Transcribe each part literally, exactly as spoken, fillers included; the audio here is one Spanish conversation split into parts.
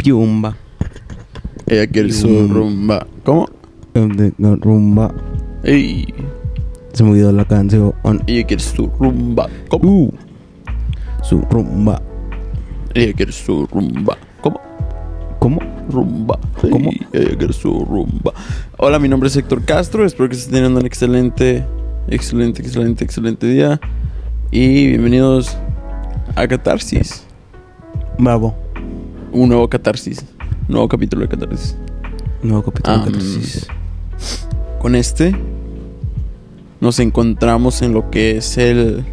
Piumba. Ella quiere su Pium. rumba. ¿Cómo? De- no, rumba. Ey. Se me olvidó la canción. Ella quiere su rumba. ¿Cómo? Uh, su rumba. Ella quiere su rumba. ¿Cómo? ¿Cómo? Rumba. ¿Cómo? Ey, ella quiere su rumba. Hola, mi nombre es Héctor Castro. Espero que estén teniendo un excelente, excelente, excelente, excelente día. Y bienvenidos a Catarsis. Bravo. Un nuevo Catarsis. Nuevo capítulo de Catarsis. Nuevo capítulo Um, de Catarsis. Con este nos encontramos en lo que es el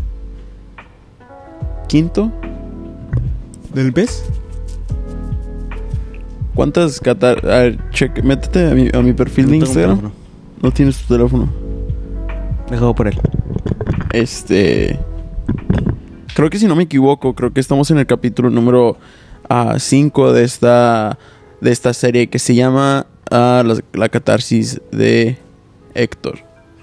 quinto. ¿Del mes? ¿Cuántas catar... A ver, check, métete a mi, a mi perfil de No tengo Instagram. teléfono. No tienes tu teléfono. Dejado por él. Este... Creo que si no me equivoco, creo que estamos en el capítulo número cinco de esta de esta serie que se llama ah, la, la Catarsis de Héctor.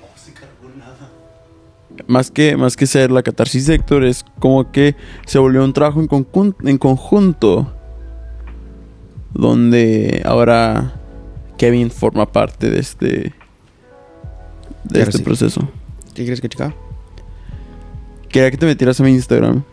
Más que, más que ser la Catarsis de Héctor, es como que se volvió un trabajo en, concun- en conjunto, donde ahora Kevin forma parte de este de Claro, este sí. proceso. ¿Qué quieres que chica? Quería que te metieras a mi Instagram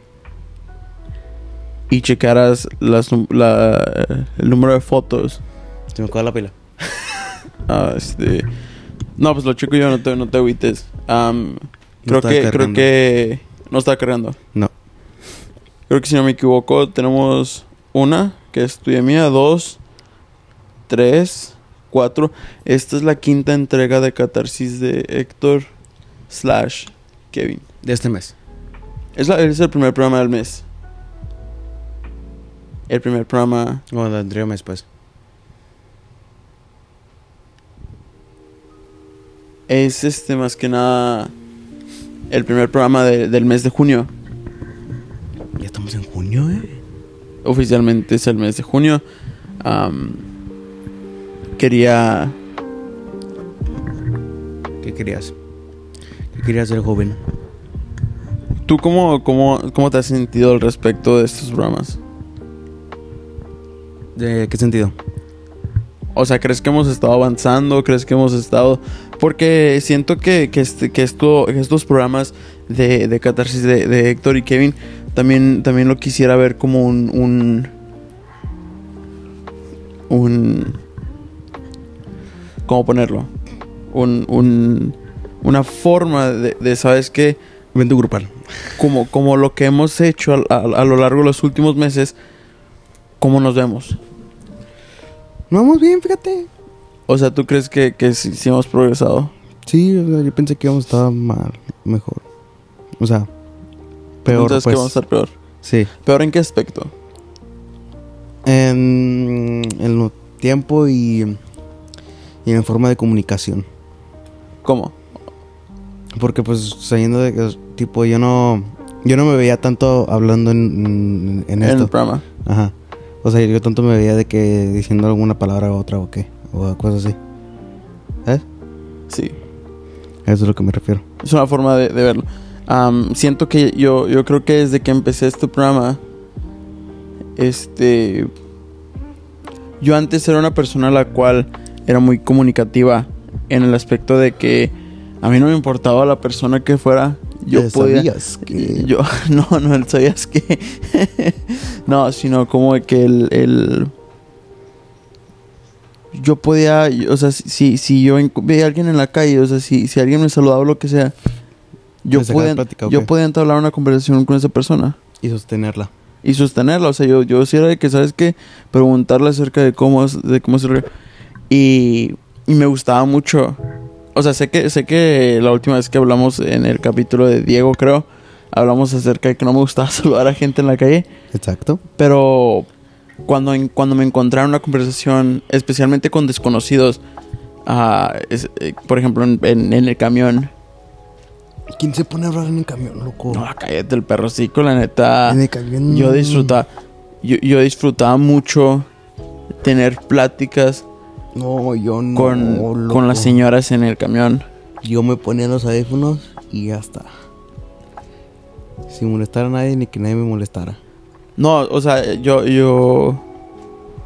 y checaras las, num- la, el número de fotos. Se me acaba la pila. Ah, este, no, pues lo checo yo, no te, no te agüites. Am, creo está que creo cargando. que no está cargando. No. Creo que si no me equivoco tenemos una que es tuya mía, dos, tres, cuatro. Esta es la quinta entrega de Catarsis de Héctor slash Kevin. De este mes. Es, la, es el primer programa del mes. El primer programa. O del anterior mes, pues. Es este más que nada el primer programa de- del mes de junio. Ya estamos en junio, eh. Oficialmente es el mes de junio. Am, quería... ¿Qué querías? ¿Qué querías ser joven? ¿Tú cómo, cómo, cómo te has sentido al respecto de estos programas? ¿De qué sentido? O sea, ¿crees que hemos estado avanzando? ¿Crees que hemos estado...? Porque siento que, que, este, que, esto, que estos programas de, de Catarsis de, de Héctor y Kevin también, también lo quisiera ver como un... un, un ¿cómo ponerlo? Un, un, una forma de, de, ¿sabes qué? Evento grupal. Como, como lo que hemos hecho a, a, a lo largo de los últimos meses, ¿cómo nos vemos? No vamos bien, fíjate. O sea, ¿tú crees que, que sí, sí hemos progresado? Sí, o sea, yo pensé que íbamos a estar mal, mejor. O sea, peor, Entonces, pues. que vamos a estar peor. Sí. ¿Peor en qué aspecto? En, en lo tiempo y, y en forma de comunicación. ¿Cómo? Porque pues saliendo de que, tipo, yo no yo no me veía tanto hablando en, en, en En esto. el programa. Ajá. O sea, yo tanto me veía de que diciendo alguna palabra u otra o qué, o cosas así. ¿Sabes? Sí. A eso es a lo que me refiero. Es una forma de, de verlo. Am, siento que yo, yo creo que desde que empecé este programa, este, yo antes era una persona la cual era muy comunicativa en el aspecto de que a mí no me importaba la persona que fuera. Yo Ya podía. sabías que- Yo, no, no, sabías que. No, sino como que el, el. Yo podía, o sea, si, si yo enco- veía a alguien en la calle, o sea, si, si alguien me saludaba o lo que sea, yo ¿Le sacabas podía, plática o yo qué? podía entablar una conversación con esa persona Y sostenerla. y sostenerla. O sea, yo, yo sí era de que, ¿sabes qué? Preguntarle acerca de cómo es, de cómo es el... Y, y me gustaba mucho. O sea, sé que, sé que la última vez que hablamos en el capítulo de Diego, creo, hablamos acerca de que no me gustaba saludar a gente en la calle. Exacto. Pero cuando, en- cuando me encontraba en una conversación, especialmente con desconocidos, ah, es- eh, por ejemplo, en, en- en el camión. ¿Quién se pone a hablar en el camión, loco? No, cállate el perrocico, la neta. En el camión. Yo disfrutaba, yo, yo disfrutaba mucho tener pláticas No, yo no. con, loco. con las señoras en el camión. Yo me ponía los audífonos y ya está. Sin molestar a nadie ni que nadie me molestara. No, o sea, yo, yo,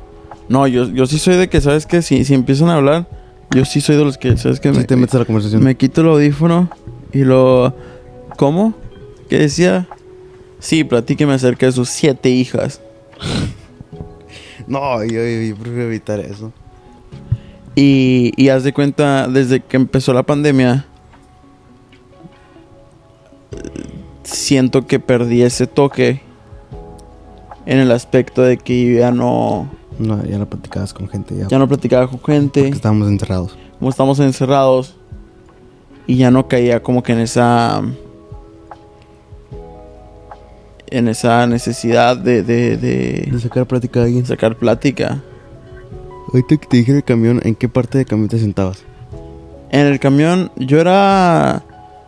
No, yo, yo sí soy de que, ¿sabes qué? Si, si empiezan a hablar, yo sí soy de los que, ¿sabes qué? Sí Me, te metes a la conversación. me quito el audífono y lo... ¿Cómo? ¿Qué decía? Sí, platíqueme acerca de sus siete hijas. No, yo, yo, yo prefiero evitar eso. Y, y haz de cuenta, desde que empezó la pandemia, siento que perdí ese toque en el aspecto de que yo ya no... No, ya no platicabas con gente. Ya, Ya no platicaba con gente. porque estábamos encerrados. Como estamos encerrados. Y ya no caía como que en esa... En esa necesidad de... De, de De sacar plática a alguien. sacar plática. Ahorita que te dije el camión, ¿en qué parte del camión te sentabas? En el camión, yo era...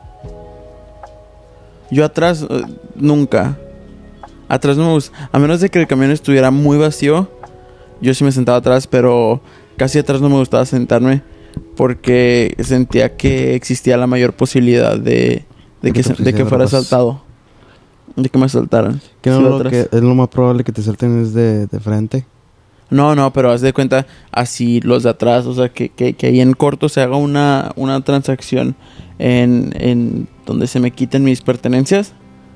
Yo atrás, eh, nunca. Atrás no me gusta. A menos de que el camión estuviera muy vacío, yo sí me sentaba atrás, pero casi atrás no me gustaba sentarme porque sentía que existía la mayor posibilidad de, de que, Porque te se- de que fuera robas. asaltado. De que me asaltaran. Que no, Sí, lo atrás. que es lo más probable que te salten es de, de frente. No, no, pero haz de cuenta así los de atrás, o sea, que, que, que ahí en corto se haga una, una transacción en, en donde se me quiten mis pertenencias.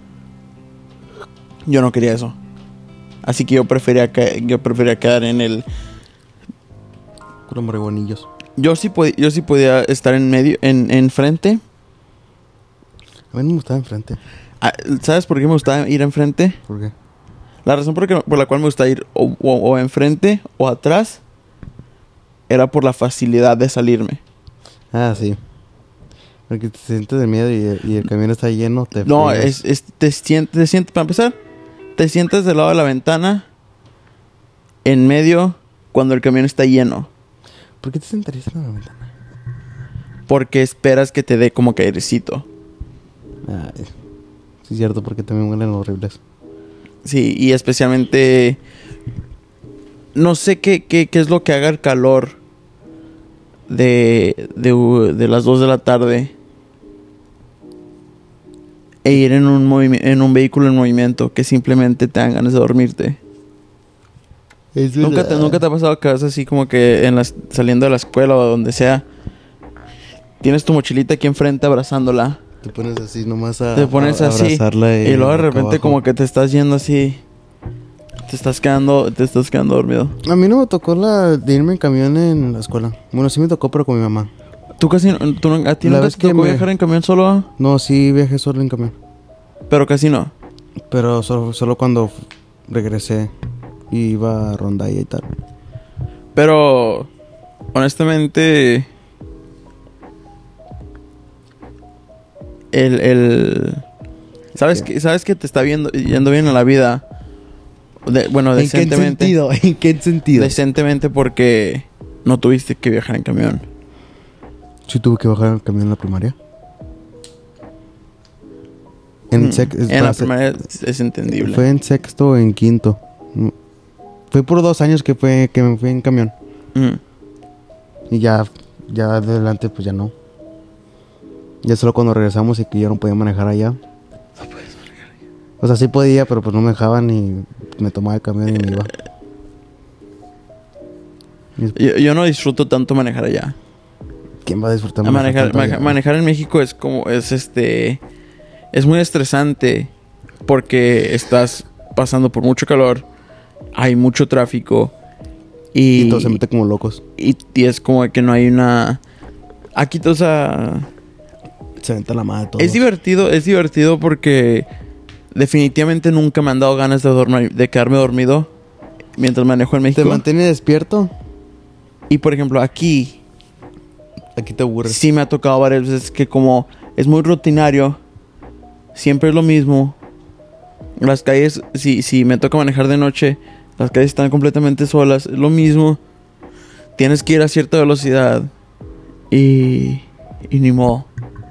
Yo no quería eso. Así que yo prefería, que, yo prefería quedar en el... Con marihuanillos. Yo sí, pod- yo sí podía estar en medio, en, en frente. A mí no me gustaba enfrente. Ah, ¿sabes por qué me gustaba ir enfrente? ¿Por qué? La razón por, que- por la cual me gusta ir o, o, o enfrente o atrás era por la facilidad de salirme. Ah, sí. Porque te sientes de miedo y, y el camión está lleno. Te No, friegas. es, es te sientes, te sientes, para empezar, te sientas del lado de la ventana, en medio, cuando el camión está lleno. ¿Por qué te sentarías en la ventana? Porque esperas que te dé como que airecito. Ah, sí, es cierto, porque también huelen horribles. Sí, y especialmente... No sé qué, qué, qué es lo que haga el calor de, de, u- de las dos de la tarde e ir en un, movimi- en un vehículo en movimiento que simplemente te dan ganas de dormirte. Es ¿Nunca te, ¿Nunca te ha pasado que vas así como que en las, saliendo de la escuela o donde sea? Tienes tu mochilita aquí enfrente abrazándola. Te pones así nomás a, Te pones a así. abrazarla Y luego de boca repente abajo. como que te estás yendo así. Te estás quedando, te estás quedando dormido. A mí no me tocó la de irme en camión en la escuela. Bueno, sí me tocó, pero con mi mamá. Tú casi, no- tú, no- a ti La nunca vez te que tocó me- viajar en camión solo, No, sí viajé solo en camión. pero casi no. Pero solo, solo cuando f- regresé y iba a rondalla y tal. Pero, honestamente, el, el, sabes ¿Qué? que, sabes que te está viendo, yendo bien en la vida. De- bueno, ¿En qué decentemente. sentido? ¿En qué sentido? Decentemente porque no tuviste que viajar en camión. Sí tuve que bajar el camión en la primaria. En, Mm, sec- es- en la para se- primaria es, es entendible. Fue en sexto o en quinto. Mm. Fue por dos años que fue que me fui en camión. Mm. Y ya, ya adelante pues ya no. Ya solo cuando regresamos y que yo no podía manejar allá. O sea, sí podía, pero pues no me dejaban y me tomaba el camión y me iba. Y Yo, yo no disfruto tanto manejar allá. ¿quién va a disfrutar A manejar, tanto maneja- allá? manejar en México es como, es este, es muy estresante porque estás pasando por mucho calor, hay mucho tráfico y, Y todos se meten como locos. y, y es como que no hay una, aquí, o sea, Se venta la madre todo. es divertido, es divertido porque definitivamente nunca me han dado ganas de dormir, de quedarme dormido mientras manejo en ¿Te México. mantiene despierto? Y por ejemplo aquí Aquí te aburres. sí me ha tocado varias veces que como es muy rutinario, siempre es lo mismo. Las calles, si, si me toca manejar de noche, las calles están completamente solas, es lo mismo. Tienes que ir a cierta velocidad y, y ni modo.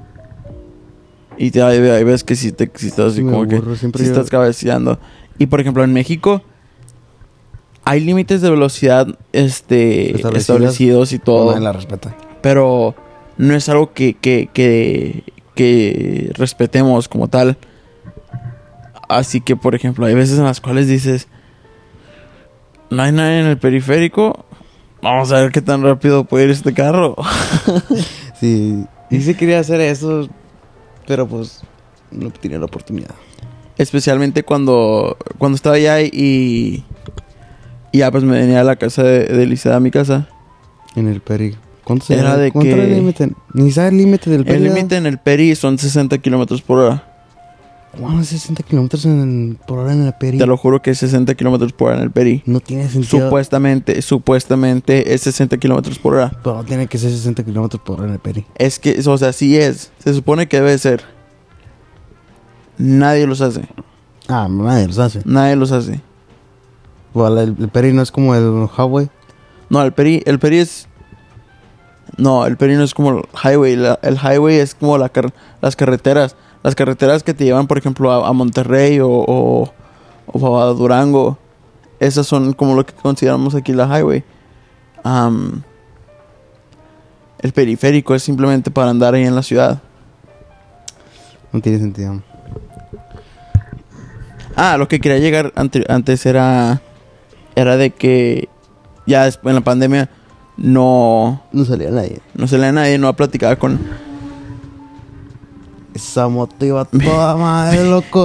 Y te, hay, hay veces que si, te, si estás así Sí me como aburro, que siempre si yo- estás cabeceando. Y por ejemplo en México hay límites de velocidad este, Establecidas. establecidos y todo. Nadie la respeta. Pero no es algo que, que, que, que respetemos como tal. Así que, por ejemplo, hay veces en las cuales dices... no hay nadie en el periférico. Vamos a ver qué tan rápido puede ir este carro. Sí, y sí quería hacer eso, pero pues no tenía la oportunidad. Especialmente cuando, cuando estaba allá y, y ya pues me venía a la casa de, de Licea, a mi casa. En el Peri. ¿Cuánto Era de ¿cuánto que- era el límite? Ni sabe el límite del Peri. El límite en el Peri son sesenta kilómetros por hora. Wow, sesenta kilómetros en, por hora en el Peri. Te lo juro que es sesenta kilómetros por hora en el Peri. No tiene sentido. Supuestamente, supuestamente es sesenta kilómetros por hora. Pero tiene que ser sesenta kilómetros por hora en el Peri. Es que, o sea, sí es. Se supone que debe ser. Nadie los hace. Ah, nadie los hace. Nadie los hace. Bueno, el, el Peri no es como el highway. No, el Peri, el Peri es... No, el Peri no es como el highway. La- el highway es como la car- las carreteras. Las carreteras que te llevan, por ejemplo, a, a Monterrey o, o, o a Durango. Esas son como lo que consideramos aquí la highway. Am, el periférico es simplemente para andar ahí en la ciudad. No tiene sentido. Ah, lo que quería llegar ante- antes era... Era de que... Ya después en la pandemia... No... No salía nadie. No se le nadie, no platicaba con... Esa moto iba toda madre, loco.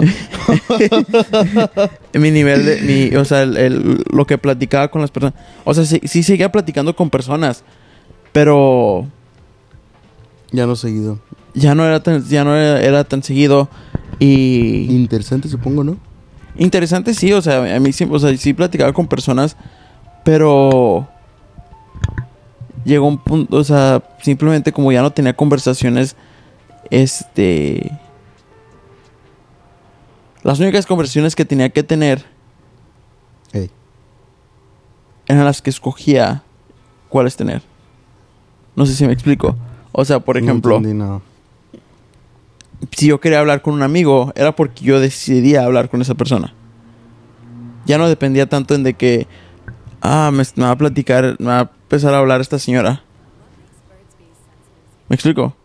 mi nivel de... Mi, o sea, el, el- lo que platicaba con las personas... O sea, sí, sí seguía platicando con personas. Pero... Ya no seguido. Ya no era tan, ya no era, era tan seguido. Y... Interesante, supongo, ¿no? Interesante, sí. O sea, a mí sí, o sea, sí platicaba con personas. Pero... Llegó un punto... O sea, simplemente como ya no tenía conversaciones... Este... Las únicas conversaciones que tenía que tener... Ey. Eran las que escogía cuáles tener. No sé si me explico. O sea, por ejemplo, No entendí nada. si yo quería hablar con un amigo, era porque yo decidía hablar con esa persona. Ya no dependía tanto en de que, ah, me, me va a platicar, me va a empezar a hablar esta señora. ¿Me explico?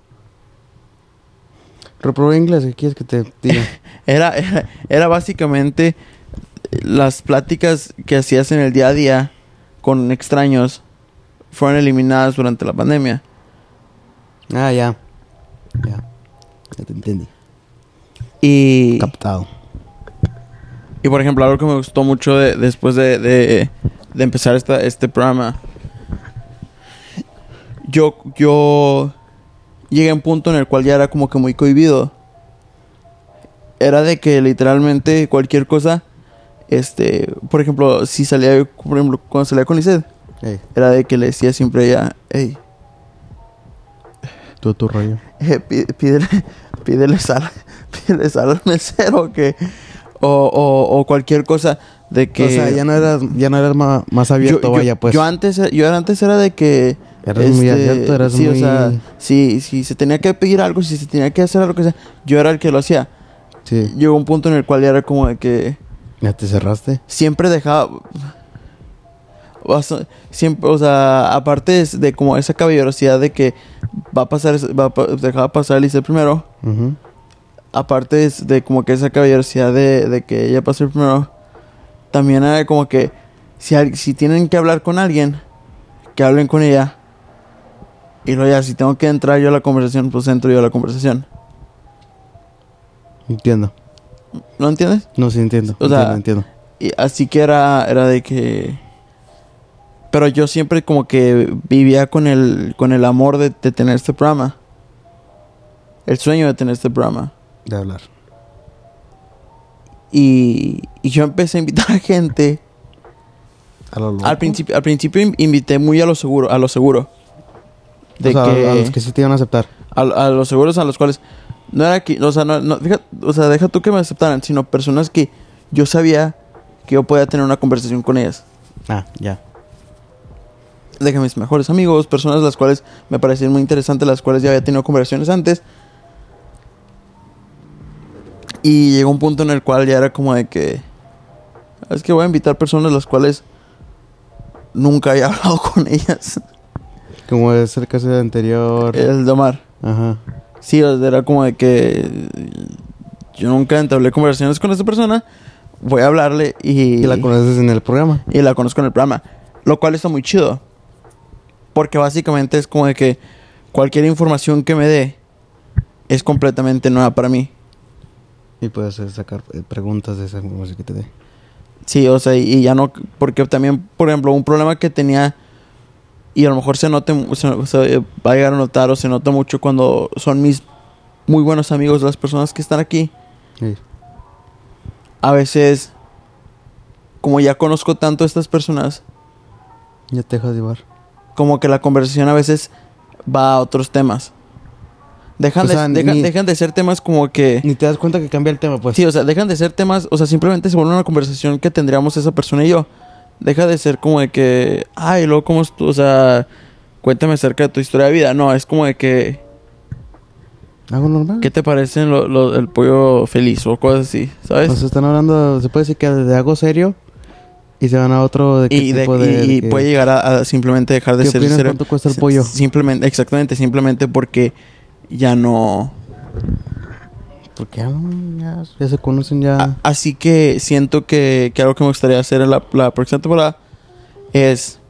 Reprobé inglés, ¿qué quieres que te diga? Era, era, era básicamente las pláticas que hacías en el día a día con extraños fueron eliminadas durante la pandemia. Ah, ya. Ya. Ya te entendí. Y, Captado. y por ejemplo, algo que me gustó mucho de- después de, de, de empezar esta, este programa, yo, yo llegué a un punto en el cual ya era como que muy cohibido. Era de que literalmente cualquier cosa, este, por ejemplo, si salía, por ejemplo, cuando salía con Lisette, Ey, era de que le decía siempre a ella, hey, tú tu rollo. eh, pí- pídele, pídele sal, pídele sal al mesero que, o, o, o cualquier cosa de que... O sea, ya no eras, ya no eras ma- más abierto, yo, vaya, yo- pues. yo antes, yo era antes era de que... Eras muy abierto, eras sí, muy... o sea, si, si se tenía que pedir algo, si se tenía que hacer algo que sea, yo era el que lo hacía. Sí. Llegó un punto en el cual ya era como de que Ya te cerraste. siempre dejaba... O sea, siempre, o sea, aparte de, de como esa caballerosidad de que va a pasar, va a, pa- dejaba pasar a Lice primero, Ujú. aparte de, de como que esa caballerosidad de, de que ella pasó primero, también era como que si, al- si tienen que hablar con alguien, que hablen con ella. Y luego ya, si tengo que entrar yo a la conversación, pues entro yo a la conversación. Entiendo. ¿No entiendes? No, sí entiendo. O sea, entiendo, entiendo. Y así que era, era de que... Pero yo siempre como que vivía con el, con el amor de, de tener este programa. El sueño de tener este programa. De hablar. Y, y yo empecé a invitar a gente. A lo loco. Al principio, al principio in- invité muy a lo seguro, a lo seguro. De O sea, que, a los que sí te iban a aceptar. a, a los seguros a los cuales no era que, o sea, no, no, deja, o sea, deja tú que me aceptaran, sino personas que yo sabía que yo podía tener una conversación con ellas. Ah, ya. De que mis mejores amigos, personas las cuales me parecían muy interesantes, las cuales ya había tenido conversaciones antes. Y llegó un punto en el cual ya era como de que es que voy a invitar personas las cuales nunca había hablado con ellas. Como es el caso de anterior. El de Omar. Ajá. Sí, o sea, era como de que yo nunca entablé conversaciones con esta persona. voy a hablarle y... Y la conoces en el programa. Y la conozco en el programa. Lo cual está muy chido. Porque básicamente es como de que cualquier información que me dé es completamente nueva para mí. Y puedes sacar preguntas de esa información que te dé. Sí, o sea, y, y ya no... Porque también, por ejemplo, un problema que tenía... Y a lo mejor se note... Se, se va a llegar a notar o se nota mucho cuando son mis muy buenos amigos las personas que están aquí. Sí. A veces... Como ya conozco tanto a estas personas... Ya te dejas llevar. Como que la conversación a veces va a otros temas. Dejan, O sea, de, dejan, ni- dejan de ser temas como que... Ni te das cuenta que cambia el tema, pues. Sí, o sea, dejan de ser temas... O sea, simplemente se vuelve una conversación que tendríamos esa persona y yo. Deja de ser como de que... Ay, luego, ¿cómo es tú? O sea, cuéntame acerca de tu historia de vida. No, es como de que... Algo normal. ¿Qué te parece lo, lo- el pollo feliz? O cosas así, ¿sabes? O sea, están hablando, se puede decir que de algo serio y se van a otro de qué y de- tipo de... y- de y que- puede llegar a, a simplemente dejar de ¿Qué ser... opinas ser- cuánto cuesta el si- pollo? Simplemente, exactamente, simplemente porque ya no... Porque ya, no, ya, ya se conocen ya... A- así que siento que, que algo que me gustaría hacer en la, la próxima temporada es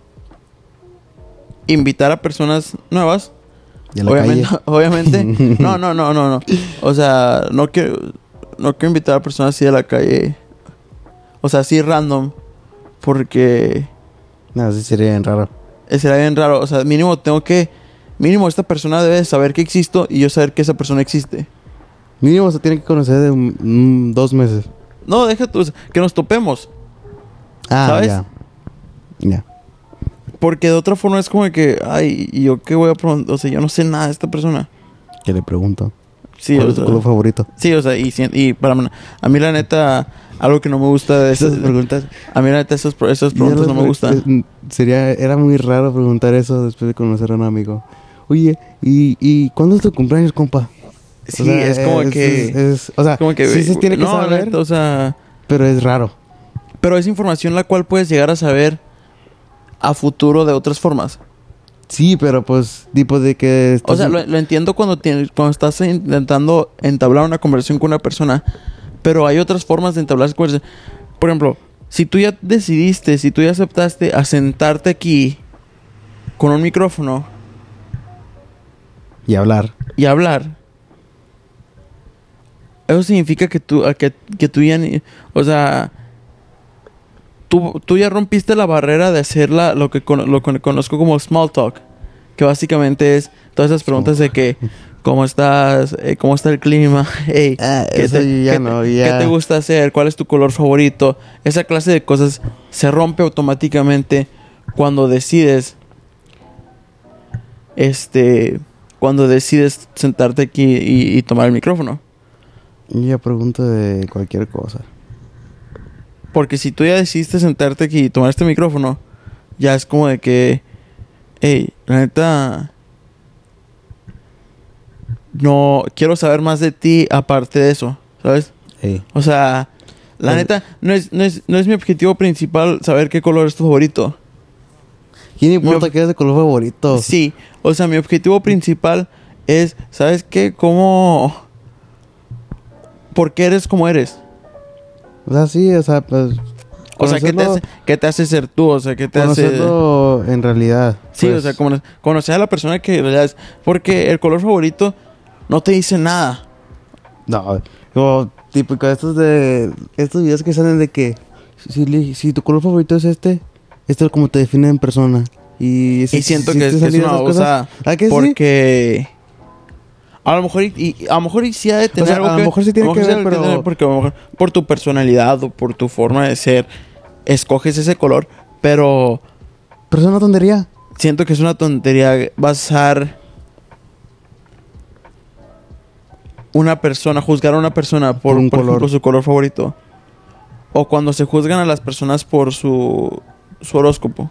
invitar a personas nuevas. y a la Obviamente, calle. obviamente. No, no, no, no, no. O sea, no quiero, no quiero invitar a personas así de la calle. O sea, así random. Porque No, sí sería bien raro. sería bien raro. O sea, mínimo tengo que... Mínimo esta persona debe saber que existo y yo saber que esa persona existe. Mínimo se tiene que conocer de un- un- dos meses. No, deja tú, que nos topemos. Ah, ¿Sabes? ya. Ya. Porque de otra forma es como de que... Ay, ¿y yo qué voy a preguntar? O sea, yo no sé nada de esta persona. Que le pregunto. Sí, ¿Cuál o es tu sea, color favorito? sí, o sea, y, si- y para mí- a mí la neta, algo que no me gusta de esas Esas preguntas. a mí la neta esas, pro- esas Ya preguntas las no me pre- gustan. es- Sería... Era muy raro preguntar eso después de conocer a un amigo. Oye, ¿y, y cuándo es tu cumpleaños, compa? Sí, O sea, es como que... es- es- o sea, como que sí se tiene que no, la saber, neta, o sea, pero es raro. pero es información la cual puedes llegar a saber a futuro de otras formas. Sí, pero pues, tipo de que... O estás- sea, lo, lo entiendo cuando tienes, cuando estás intentando entablar una conversación con una persona, pero hay otras formas de entablar esa conversación. Por ejemplo, si tú ya decidiste, si tú ya aceptaste a sentarte aquí con un micrófono Y hablar. y hablar, eso significa que tú, a que, que tú ya ni- o sea, tú, tú ya rompiste la barrera de hacer la, lo que cono- lo que conozco como small talk, que básicamente es todas esas preguntas de que ¿cómo estás? Eh, ¿Cómo está el clima? Hey, Ah, ¿qué, eso te, ya qué no, te- ya. qué te gusta hacer? ¿Cuál es tu color favorito? Esa clase de cosas se rompe automáticamente cuando decides este cuando decides sentarte aquí y, y tomar el micrófono. Y ya pregunto de cualquier cosa. Porque si tú ya decidiste sentarte aquí y tomar este micrófono, ya es como de que, hey, la neta, no quiero saber más de ti aparte de eso, ¿sabes? Ey. O sea, la Pues- neta, no es, no, es, no es mi objetivo principal saber qué color es tu favorito. ¿Quién importa Mi- qué es de color favorito? Sí, o sea, mi objetivo principal es, ¿sabes qué? ¿Cómo? ¿Por qué eres como eres? O sea, sí, o sea, pues... O sea, ¿qué te, conocerlo- hace, ¿qué te hace ser tú? O sea, ¿qué te hace...? Conocerlo en realidad. Sí, pues. o sea, cono- conocer a la persona que en realidad es... Porque el color favorito no te dice nada. No, como típico de estos de... Estos videos que salen de que... Si, le- si tu color favorito es este... Esto es como te define en persona. Y, si- Y siento si que, te que es salen una esas cosas- cosa... ¿A que sí? Porque... A lo mejor y, y- a lo mejor y sí ha de tener sea, algo a lo que... mejor sí tiene a lo que mejor sí ver, ha de tener, pero- porque a lo mejor por tu personalidad o por tu forma de ser... Escoges ese color. Pero... Pero es una tontería. Siento que es una tontería basar... Una persona... Juzgar a una persona por, Por un por color. ejemplo, su color favorito. O cuando se juzgan a las personas por su... Su horóscopo.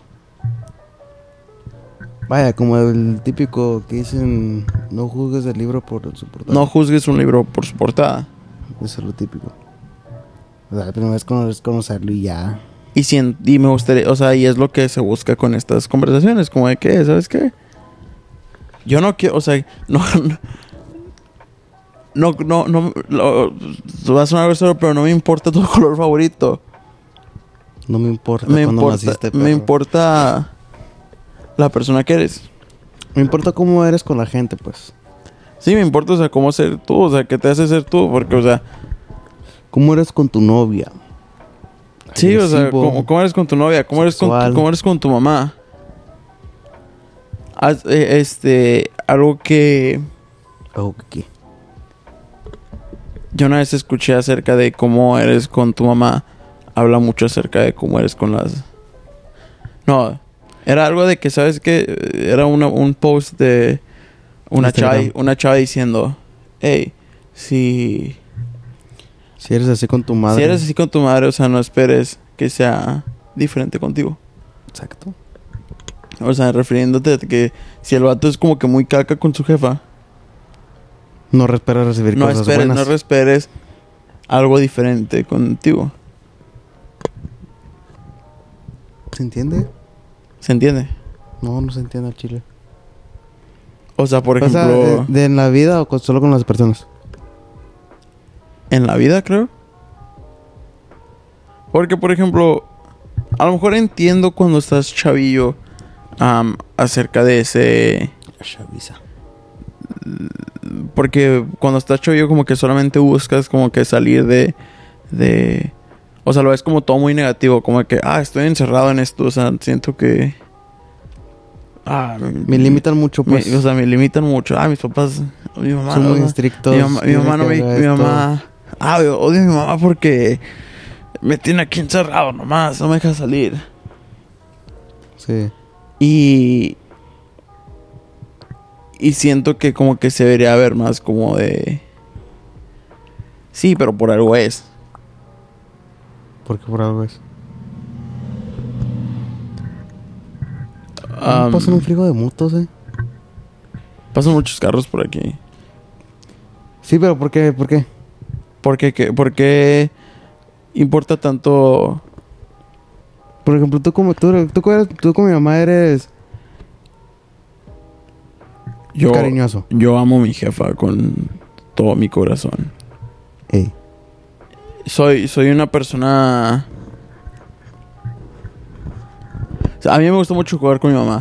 Vaya, como el típico que dicen... No juzgues el libro por su portada. No juzgues un libro por su portada. Eso es lo típico. O sea, primero es cono- es conocerlo y ya. Y, sien- y me gustaría, o sea, y es lo que se busca con estas conversaciones, como de que, ¿sabes qué? Yo no quiero, o sea, no, no, No, no, no... Lo, va a sonar grosero, pero no me importa tu color favorito. No me importa Me cuándo importa, naciste, perro. me importa la persona que eres. Me importa cómo eres con la gente, pues. Sí, me importa, o sea, cómo ser tú, o sea, qué te hace ser tú, porque, o sea... ¿Cómo eres con tu novia? Sí, o sea, Agresivo, ¿cómo, cómo eres con tu novia? ¿Cómo eres con tu, sexual. cómo eres con tu mamá? Haz, eh, este, algo que Oh, ¿qué? yo una vez escuché acerca de cómo eres con tu mamá. Habla mucho acerca de cómo eres con las... No, era algo de que, ¿sabes qué? Era una, un post de una chava, Instagram. una chava diciendo... Hey, si... Si eres así con tu madre. Si eres así con tu madre, o sea, no esperes que sea diferente contigo. Exacto. O sea, refiriéndote a que si el vato es como que muy caca con su jefa, No esperas recibir no cosas esperes, buenas. no esperes algo diferente contigo. ¿Se entiende? ¿Se entiende? No, no se entiende al chile. O sea, por O sea, ejemplo, de, de en la vida o con- solo con las personas. en la vida, creo. Porque, por ejemplo, a lo mejor entiendo cuando estás chavillo am, acerca de ese... La chaviza. Porque cuando estás chavillo como que solamente buscas como que salir de... de o sea, lo ves como todo muy negativo. Como que, ah, estoy encerrado en esto. O sea, siento que... Ah, Me limitan mucho, me- pues. o sea, me limitan mucho. Ah, mis papás... Mi mamá... Son o muy sea, estrictos. Mi mamá, mi tienen mamá no que me... hacer Mi esto. mamá... Ah, yo odio a mi mamá porque... Me tiene aquí encerrado nomás. No me deja salir. Sí. Y... Y siento que como que se debería ver más como de... Sí, pero por algo es. Porque por algo es. Am, Pasan un frigo de motos, eh. pasan muchos carros por aquí. Sí, pero ¿por qué? ¿Por qué? ¿Por qué, qué- por qué importa tanto? Por ejemplo, tú como tú, tú, eres- tú como mi mamá eres Yo, cariñoso. yo amo a mi jefa con todo mi corazón. Ey. Soy, soy una persona... O sea, a mí me gusta mucho jugar con mi mamá.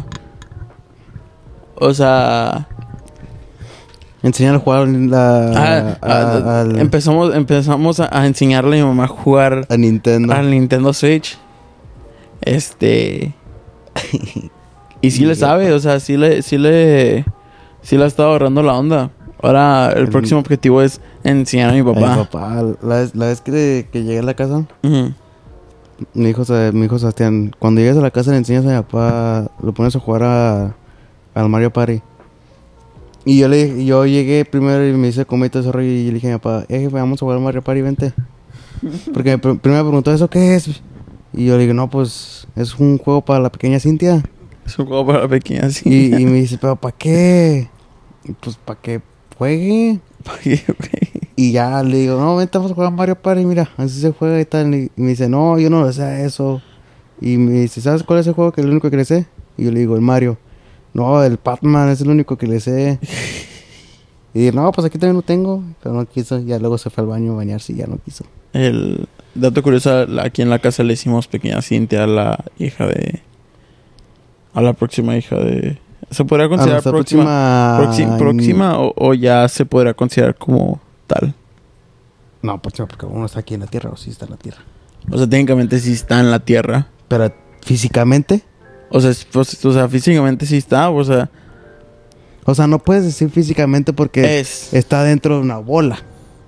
O sea... Enseñar a jugar la, ah, a, ah, al- empezamos empezamos a, a enseñarle a mi mamá a jugar a Nintendo. al Nintendo Switch. Este... Y sí le sabe, o sea, sí le... Sí le... Sí le ha estado agarrando la onda. Ahora el El- próximo objetivo es enseñar a mi Ay, papá. papá, la vez, la vez que, que llegué a la casa, Ujú. mi hijo, Sa- mi hijo Sebastián, cuando llegues a la casa le enseñas a mi papá, lo pones a jugar a, al Mario Party. Y yo le yo llegué primero y me hice comer todo ese rollo y le dije a mi papá, eh, jefe, vamos a jugar al Mario Party, vente. Porque me pr- primero me preguntó, ¿eso qué es? Y yo le dije, no, pues es un juego para la pequeña Cintia. Es un juego para la pequeña, sí. Y, y me dice, pero ¿para qué? Y pues para que juegue. Y ya le digo, no, vente, vamos a jugar Mario Party, mira, así se juega y tal. Y me dice, no, yo no lo sé a eso. Y me dice, ¿sabes cuál es el juego que es el único que le sé? Y yo le digo, el Mario. No, el Pac-Man es el único que le sé. Y dije, no, pues aquí también lo tengo. Pero no quiso. Ya luego se fue al baño a bañarse y ya no quiso. El dato curioso, aquí en la casa le hicimos pequeña Cintia a la hija de... A la próxima hija de... ¿Se podría A considerar nuestra próxima? próxima... Próxima, próxima o, o ya se podrá considerar como tal? No, próxima porque uno está aquí en la Tierra o sí está en la Tierra. O sea, técnicamente sí está en la Tierra. Pero físicamente... O sea, es- pues, o sea, físicamente sí está, o sea... O sea, no puedes decir físicamente porque Es... está dentro de una bola.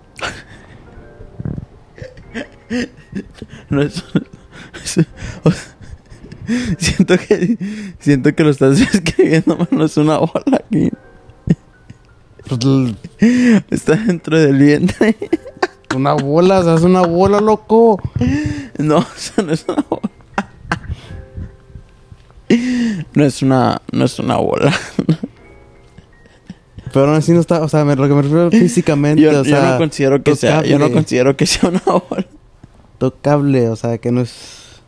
No es... es- o sea, siento que... Siento que lo estás escribiendo, pero no es una bola aquí. Pues, l- Está dentro del vientre. una bola, o sea, es una bola, loco. No, o sea, no es una bola. No es una... No es una bola. Pero aún así no está, o sea, me- lo que me refiero físicamente, Yo, o yo sea, no considero que sea... Yo no tocable. considero que sea una bola. tocable, o sea, que no es...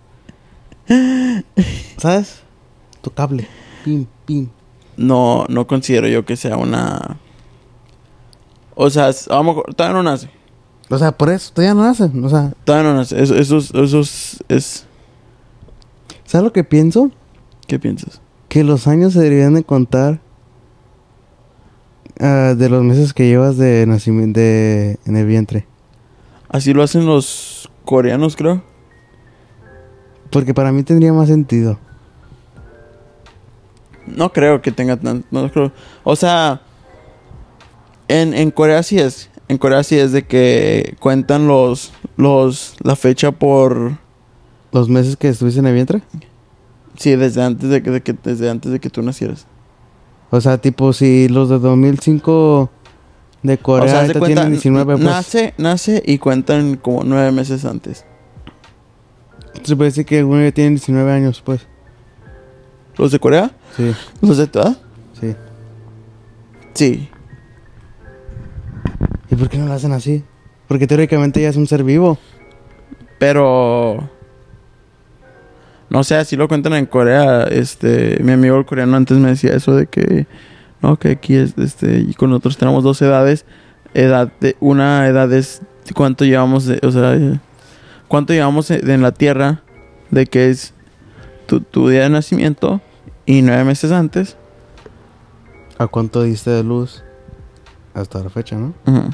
¿Sabes? Tocable. Pim, pim. No, no considero yo que sea una... O sea, a lo mejor todavía no nace. O sea, por eso todavía no nacen. O sea, Todavía no nace. Eso, eso, es- eso es, es... ¿sabes lo que pienso? ¿Qué piensas? Que los años se deberían de contar ah, de los meses que llevas de nacimiento de, en el vientre. Así lo hacen los coreanos, creo. Porque para mí tendría más sentido. No creo que tenga tan... No creo. O sea... En, en Corea sí es. En Corea sí es de que cuentan los... los la fecha por... ¿Los meses que estuviste en el vientre? Sí, desde antes de que, de que- desde antes de que tú nacieras. O sea, tipo, si los de dos mil cinco de Corea o sea, haz de ahorita cuenta, tienen diecinueve, pues... nace, nace y cuentan como nueve meses antes. Se puede decir que uno ya tiene diecinueve años, pues. ¿Los de Corea? Sí, ¿Los de tu edad? sí. Sí. ¿Y por qué no lo hacen así? Porque teóricamente ya es un ser vivo. Pero... No sé, así lo cuentan en Corea. Este... Mi amigo el coreano antes me decía eso de que... No, que aquí es... Este... Y con nosotros tenemos dos edades. Edad de... Una edad es... ¿Cuánto llevamos de... O sea... eh, ¿Cuánto llevamos en en la Tierra? De que es... Tu, tu día de nacimiento. Y nueve meses antes. ¿A cuánto diste de luz? Hasta la fecha, ¿no? Ujú.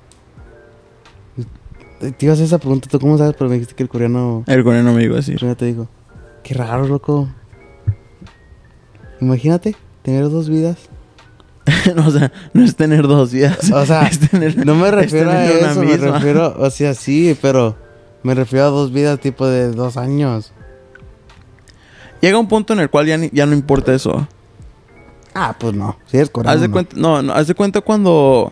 Te te iba a hacer esa pregunta, ¿tú cómo sabes? Pero me dijiste que el coreano... El coreano me iba a decir. Ya te digo. Qué raro, loco. Imagínate tener dos vidas. No, o sea, no es tener dos vidas. O sea, es tener, no me es refiero a tener una eso, me misma. refiero... O sea, sí, pero... Me refiero a dos vidas tipo de dos años. Llega un punto en el cual ya, ni- ya no importa eso. Ah, pues no. Si eres coreano, Haz de no. cuenta, no, no, haz de cuenta cuando...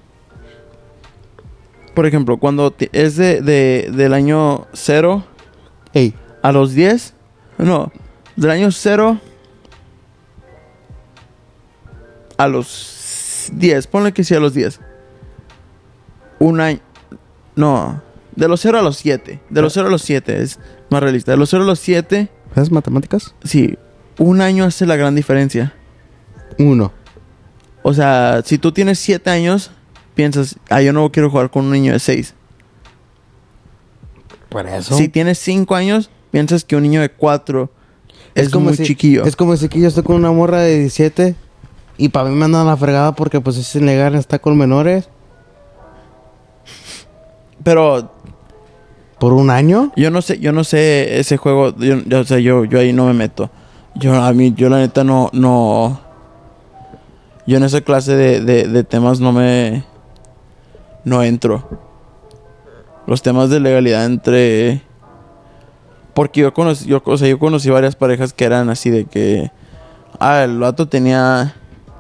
Por ejemplo, cuando ti- es de, de, del año cero Ey, a los diez. No, del año cero a los diez. Ponle que sí a los diez. Un año... No, de los cero a los siete. De los cero a los siete es más realista. De los cero a los siete, ¿sabes matemáticas? sí, un año hace la gran diferencia. Uno. O sea, si tú tienes siete años, piensas, ah, yo no quiero jugar con un niño de seis. Por eso. Si tienes cinco años, piensas que un niño de cuatro es, muy si, chiquillo. Es como si que yo estoy con una morra de diecisiete y para mí me andan a la fregada porque pues es ilegal estar con menores. Pero ¿Por un año? yo no sé, yo no sé ese juego, yo, yo- o sea, yo, yo ahí no me meto. Yo, a mí, yo la neta no, no... Yo en esa clase de, de, de temas no me... No entro. Los temas de legalidad entre... Porque yo conocí, yo, o sea, yo conocí varias parejas que eran así de que... Ah, el vato tenía...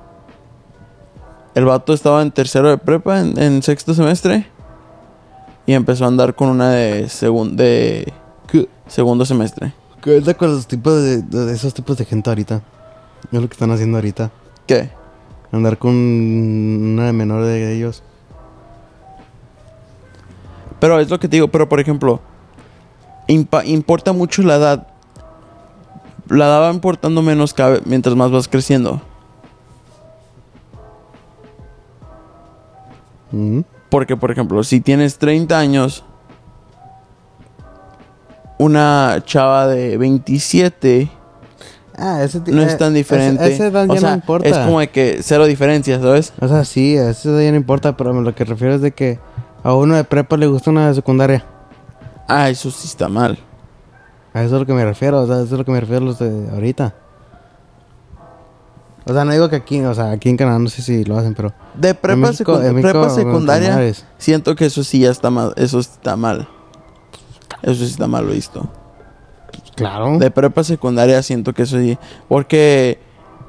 El vato estaba en tercero de prepa, en, en sexto semestre. Y empezó a andar con una de, segun, de ¿Qué, segundo semestre. qué onda con los tipos de, de esos tipos de gente ahorita? Es lo que están haciendo ahorita. ¿Qué? Andar con una de menor de ellos. Pero es lo que te digo, pero por ejemplo, impa- importa mucho la edad. La edad va importando menos cada vez- mientras más vas creciendo. Mm. Porque, por ejemplo, si tienes treinta años, una chava de veintisiete Ah, ese ti- no eh, es tan diferente. Ese, esa edad o ya sea, no importa. es como de que cero diferencia, ¿sabes? O sea, sí, a esa edad ya no importa, pero lo que refiero es de que a uno de prepa le gusta una de secundaria. Ah, eso sí está mal. A eso es lo que me refiero, o sea, eso es lo que me refiero a los de ahorita. O sea, no digo que aquí, o sea, aquí en Canadá no sé si lo hacen, pero... De prepa, México- secund- en México, prepa bueno, secundaria, primarias. siento que eso sí ya está mal. Eso está mal. Eso sí está mal visto. Claro. De prepa secundaria siento que eso sí. Porque...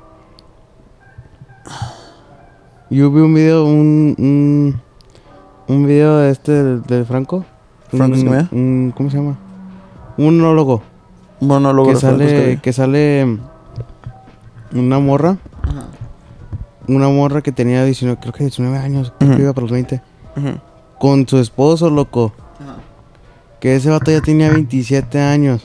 Yo vi un video, un... Un, un video de este, del, del Franco. ¿Franco Un- Escamilla? un- ¿Cómo se llama? Un monólogo. Monólogo Que de Franco sale, Escamilla. que sale... Una morra. Ajá. Una morra que tenía diecinueve, creo que diecinueve años. Creo Ujú. que iba para los veinte. Ujú. Con su esposo, loco. Ajá. Que ese vato ya tenía veintisiete años.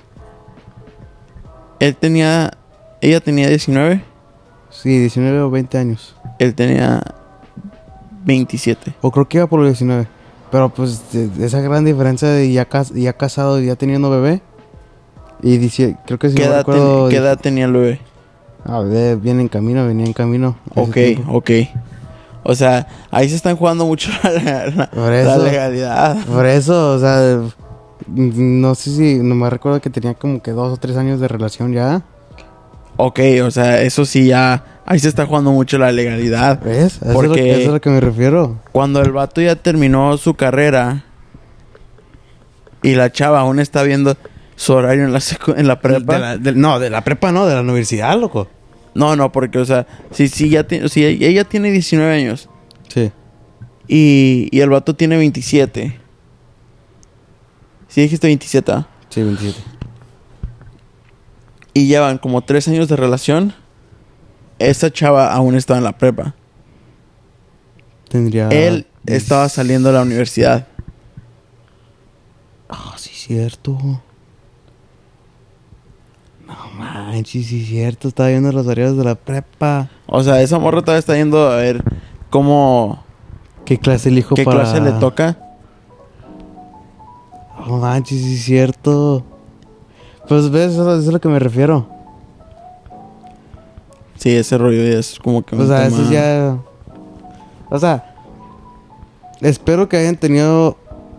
Él tenía... Ella tenía diecinueve. Sí, diecinueve o veinte años. Él tenía veintisiete. O creo que iba por los diecinueve. Pero pues de, de esa gran diferencia de ya, cas ya casado y ya teniendo bebé. Y dice, creo que si ¿Qué, no edad, recuerdo, ten, ¿Qué edad tenía el bebé? Ah, bebé viene en camino, venía en camino. Ok, ok. O sea, ahí se están jugando mucho la, la, Por eso, la legalidad. Por eso, o sea, no sé si, no me recuerdo que tenía como que dos o tres años de relación ya. Ok, o sea, eso sí ya, ahí se está jugando mucho la legalidad. ¿Ves? Eso, Porque es, lo que, eso es a lo que me refiero. Cuando el vato ya terminó su carrera y la chava aún está viendo su horario en la, en la prepa. De la, de, no, de la prepa no, de la universidad, loco. No, no, porque, o sea, si, si, ya ti, si ella tiene diecinueve años. Sí. Y, y el vato tiene veintisiete. ¿Sí dijiste veintisiete? ¿Ah? Sí, veintisiete. Y llevan como tres años de relación. Esa chava aún estaba en la prepa. Tendría... Él estaba saliendo de la universidad. Ah, oh, sí, cierto. No manches, sí, cierto. Estaba viendo los horarios de la prepa. O sea, esa morra todavía está yendo a ver cómo... ¿Qué clase elijo ¿Qué para...? clase le toca? No manches, sí, cierto. Pues ves, eso, eso es a lo que me refiero. Sí, ese rollo ya es como que... O sea, tema... eso ya... O sea... Espero que hayan tenido...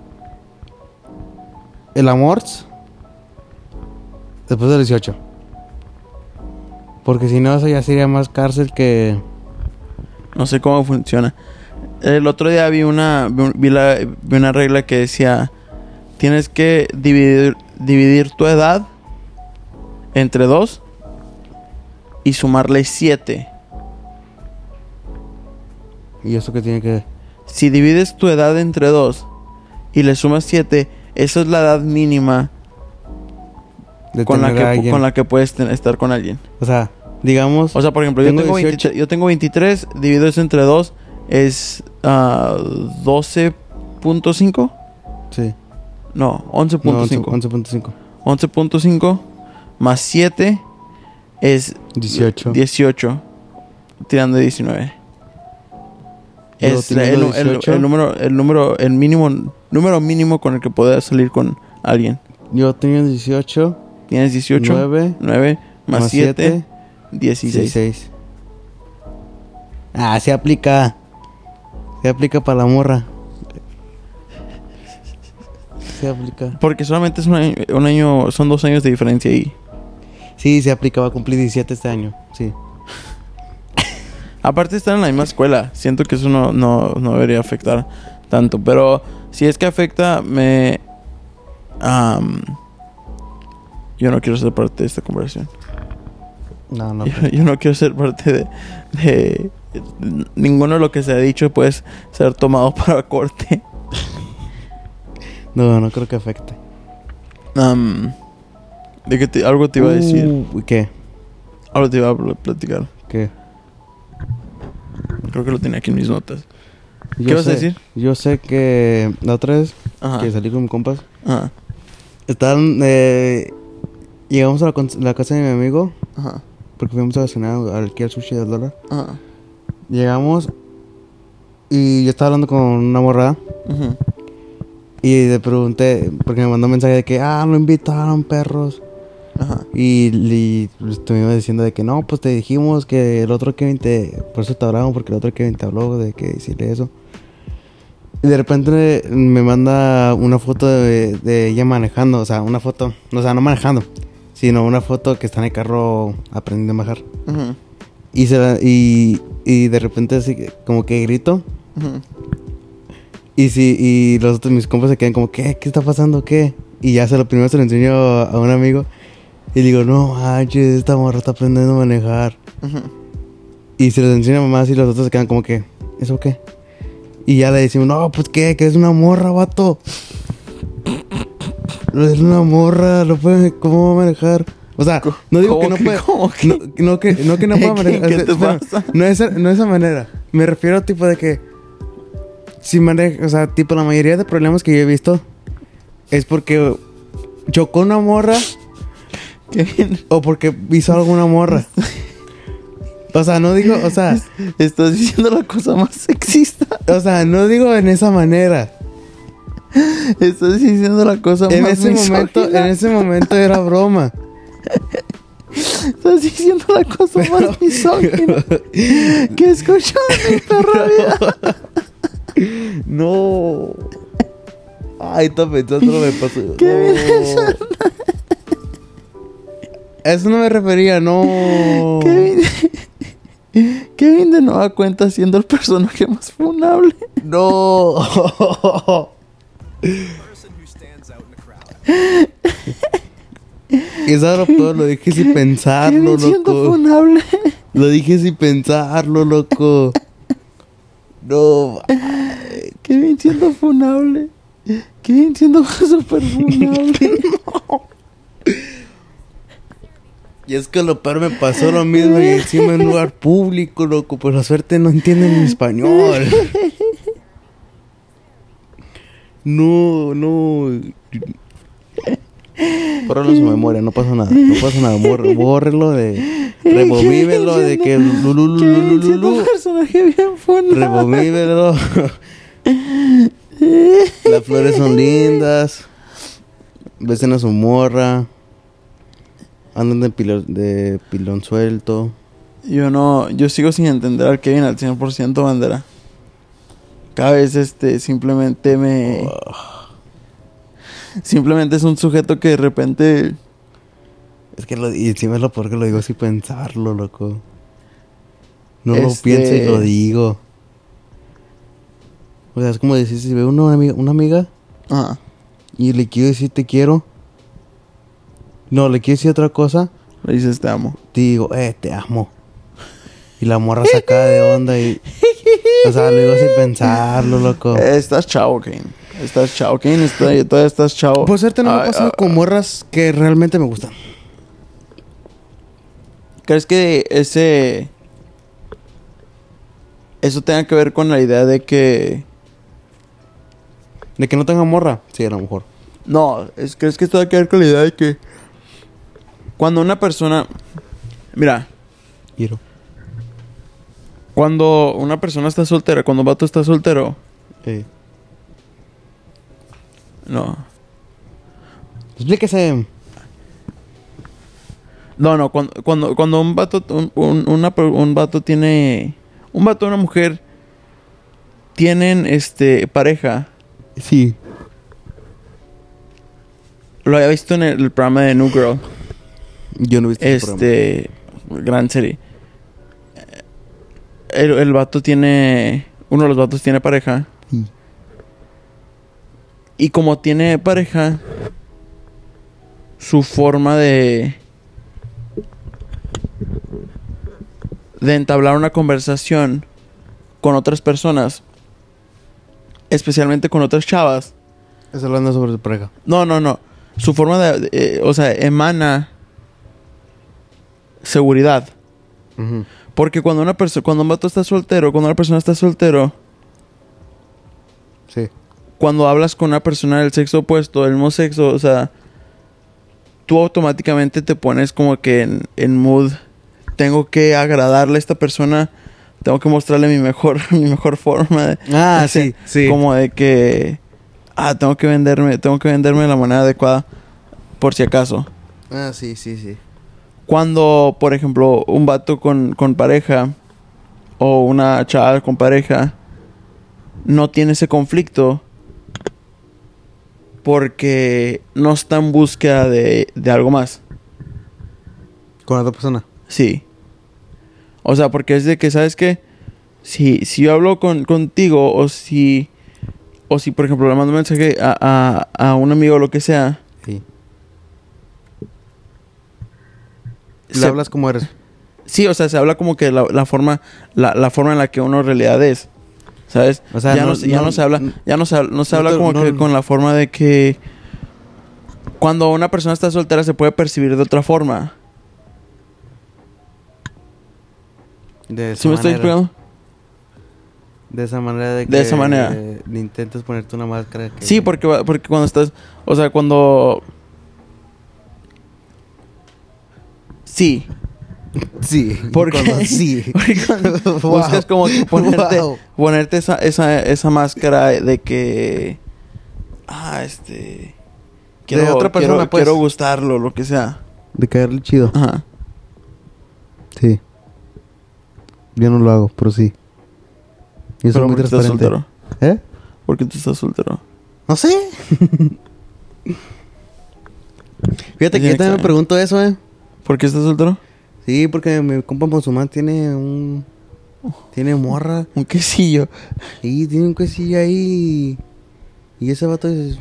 El amor... Después del dieciocho. Porque si no, eso ya sería más cárcel que... No sé cómo funciona. El otro día vi una... Vi, la, vi una regla que decía... Tienes que dividir, dividir tu edad... entre dos... y sumarle siete. ¿Y eso qué tiene que ver? Si divides tu edad entre dos... y le sumas siete... esa es la edad mínima... de con la, que, con la que puedes ten, estar con alguien. O sea, digamos... O sea, por ejemplo, tengo yo, tengo veintitrés, yo tengo veintitrés, divido eso entre dos, es uh, doce punto cinco. Sí. No, once punto cinco. No, once punto cinco. once punto cinco más siete es... dieciocho. dieciocho. Tirando de diecinueve. Es el, el, el, el número, el número, el mínimo, número mínimo con el que puedas salir con alguien. Yo tenía dieciocho. Tienes dieciocho. nueve. nueve más siete. dieciséis. dieciséis. Ah, se aplica. Se aplica para la morra. Se aplica. Porque solamente es un año, un año, son dos años de diferencia ahí. Sí, se aplica, va a cumplir diecisiete este año. Sí. Aparte están en la misma escuela. Siento que eso no, no, no debería afectar tanto. Pero si es que afecta, me... Um, yo no quiero ser parte de esta conversación. No, no. Yo, yo no quiero ser parte de, de... Ninguno de lo que se ha dicho puede ser tomado para corte. No, no creo que afecte. Um, ¿De qué te, algo te iba a decir? Uh, ¿Qué? Algo te iba a platicar. ¿Qué? Creo que lo tenía aquí en mis notas. Yo ¿Qué vas sé, a decir? Yo sé que la otra vez Ajá. que salí con mis compas, Ajá. estaban... Eh, llegamos a la, la casa de mi amigo. Ajá. Porque fuimos a cenar aquí al sushi del dólar. Ajá. Llegamos y yo estaba hablando con una morra. Uh-huh. Y le pregunté, porque me mandó un mensaje de que, ah, lo invitaron, perros. Ajá. Y, y estuvimos diciendo de que no, pues te dijimos que el otro Kevin te... Por eso te hablaron, porque el otro Kevin te habló de que decirle eso. Y de repente me manda una foto de, de ella manejando, o sea, una foto, o sea, no manejando, sino una foto que está en el carro aprendiendo a manejar. Uh-huh. Y, se la, y, y de repente así como que grito. Uh-huh. Y sí, y los otros mis compas se quedan como, ¿qué? ¿Qué está pasando? ¿Qué? Y ya se lo primero se lo enseño a, a un amigo. Y digo, no manches, esta morra está aprendiendo a manejar. Uh-huh. Y se los enseña a mamá y los otros se quedan como que, ¿eso qué? Y ya le decimos, no, pues qué, que es una morra, vato. Es una morra, no puede, ¿cómo va a manejar? O sea, no digo que no puede. Que? No, no, que, no que no pueda manejar. ¿Qué te pasa? No es, no es esa manera. Me refiero tipo de que si maneja, o sea, tipo la mayoría de problemas que yo he visto es porque chocó una morra o porque hizo alguna morra. O sea, no digo, o sea, estás diciendo la cosa más sexista. O sea, no digo en esa manera. Estás diciendo la cosa En más ese misógina. momento, en ese momento era broma. Estás diciendo la cosa más misógina que he escuchado en mi perra vida. No. Ay, está pensando, no me pasó. ¿Qué vienes No. A eso no me refería, no. Kevin, Kevin de nueva cuenta siendo el personaje más funable. No. Y eso lo peor, lo dije sin pensarlo, Kevin siendo loco. funable. Lo dije sin pensarlo, loco. No. Kevin siendo funable. Kevin siendo súper funable. Y es que lo peor me pasó lo mismo y encima en un lugar público, loco. Por la suerte no entienden mi español. No, no. Bórralo en su memoria, no pasa nada. No pasa nada. Borre- Bórrelo de. Remomívelo de que. Kevin siendo Lulululululu. un personaje bien funable. Remomívelo. Las flores son lindas. Besen a su morra. Andan de pilón, de pilón suelto. Yo no, yo sigo sin entender al Kevin al cien por ciento, bandera. Cada vez este simplemente me simplemente es un sujeto que de repente Es que lo, y encima es lo peor que lo digo sin pensarlo, loco. No lo Este- pienso y lo digo. O sea, es como decir, si veo una amiga, una amiga ajá, y le quiero decir te quiero. No, le quiero decir otra cosa. le dices te amo. Te digo, eh, te amo. Y la morra saca de onda y... O sea, lo digo sin pensarlo, loco. Eh, estás chavo, Kevin. Estás chavo, Kevin. Está, todavía estás chavo. Por suerte no me ha Ay, pasado ah, con morras que realmente me gustan. ¿Crees que ese eso tenga que ver con la idea de que De que no tenga morra. Sí, a lo mejor. no, es, ¿crees que esto tiene que ver con la idea de que cuando una persona, mira, Quiero. cuando una persona está soltera, cuando un vato está soltero, Eh. no, Explíquese. no, no, cuando cuando, cuando un vato, un, un, una per- un vato tiene, un vato y una mujer tienen, este, pareja, Sí. lo había visto en el, el programa de New Girl, Yo no he visto ese programa. este, gran serie. El, el vato tiene, uno de los vatos tiene pareja. Sí. Y como tiene pareja, su forma de de entablar una conversación con otras personas, especialmente con otras chavas. Es hablando sobre su pareja. No, no, no. Su forma de, de- eh, o sea, emana seguridad. Ujú. Porque cuando una persona, cuando un vato está soltero, cuando una persona está soltero, Sí. cuando hablas con una persona del sexo opuesto, del mismo sexo, o sea, tú automáticamente te pones como que en, en mood, tengo que agradarle a esta persona, tengo que mostrarle mi mejor, mi mejor forma de, Ah, o sea, sí, sí. como de que, ah, tengo que venderme, tengo que venderme de la manera adecuada, por si acaso. Ah, sí, sí, sí. Cuando, por ejemplo, un vato con, con pareja o una chava con pareja no tiene ese conflicto porque no está en búsqueda de, de algo más. Con otra persona. Sí. O sea, porque es de que, ¿sabes qué? Si, si yo hablo con, contigo o si... O si, por ejemplo, le mando un mensaje a, a, a un amigo o lo que sea... Sí. Le se- hablas como eres. Sí, o sea, se habla como que la, la forma la, la forma en la que uno en realidad es. ¿Sabes? O sea, ya no, no- se- ya no- no se habla, ya no se, habla- no se no habla te- como no- que con la forma de que cuando una persona está soltera se puede percibir de otra forma. De esa ¿Sí me estoy manera. explicando? De esa manera de que... De esa manera. eh, intentas ponerte una máscara que... Sí, porque va- porque cuando estás, o sea, cuando sí. Sí. Porque, Sí. porque cuando Wow. buscas como que ponerte, Wow. ponerte esa, esa, esa máscara de que... Ah, este... Quiero, otra persona, quiero, pues. quiero gustarlo, lo que sea. De caerle chido. Ajá. Sí. Yo no lo hago, pero sí. Y eso Pero es muy ¿por qué estás transparente. soltero? ¿Eh? ¿Por qué tú estás soltero? No sé. Fíjate que yo también me pregunto eso, ¿eh? ¿Por qué estás soltero? Sí, porque mi compa musulmán tiene un... Tiene morra. Un quesillo. Y tiene un quesillo ahí. Y ese vato es...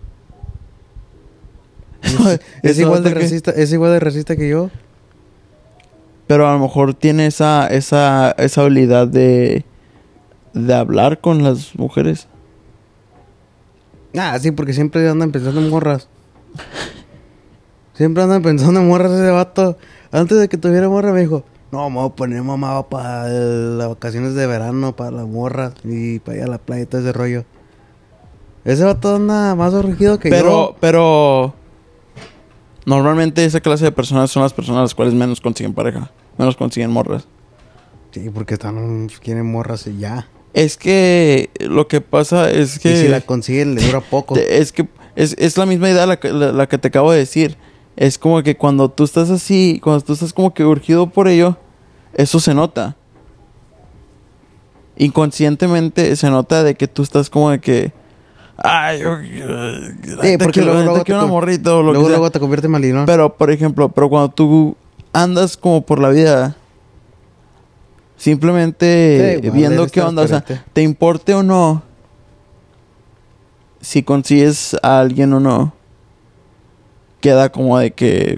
Es, es Ese igual vato de que- racista, es igual de racista que yo. Pero a lo mejor tiene esa, esa, esa habilidad de, de hablar con las mujeres. Ah, sí, porque siempre andan pensando en morras. Siempre andan pensando en morras ese vato. Antes de que tuviera morra me dijo, no, me voy a poner mamá para las vacaciones de verano, para las morras y para ir a la playa y todo ese rollo. Ese vato anda más urgido que Pero, yo. pero... Normalmente esa clase de personas son las personas las cuales menos consiguen pareja. Menos consiguen morras. Sí, porque están, quieren morras y ya. Es que lo que pasa es que... Y si la consiguen le dura poco. te- es que es, es la misma idea la, que- la, la que te acabo de decir. Es como que cuando tú estás así, cuando tú estás como que urgido por ello, eso se nota. Inconscientemente se nota de que tú estás como de que... Ay, yo... yo Sí, porque quiero, luego, te luego, quiero te, una con- morrita o lo luego, que sea. luego te convierte en maligno. Pero, por ejemplo, pero cuando tú andas como por la vida, simplemente Sí, igual, viendo eres qué onda, o sea, transparente. te importe o no, si consigues a alguien o no, queda como de que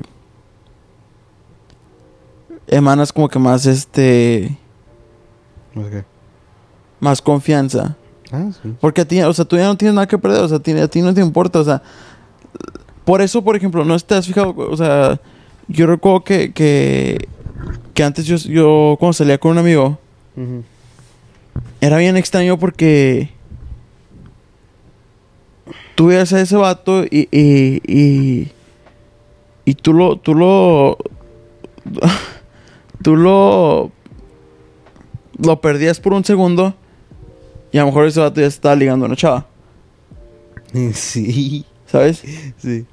emanas como que más, este, Ok. más confianza. Ah, sí. Porque a ti, o sea, tú ya no tienes nada que perder, o sea, a ti, a ti no te importa, o sea, por eso, por ejemplo, no te has fijado, o sea, yo recuerdo que, que, que antes yo, yo, cuando salía con un amigo, Ujú. era bien extraño porque tú veías a ese vato y, y, y, y tú lo, tú lo, tú lo, lo perdías por un segundo y a lo mejor ese vato ya estaba ligando a una chava, Sí. ¿sabes? Sí.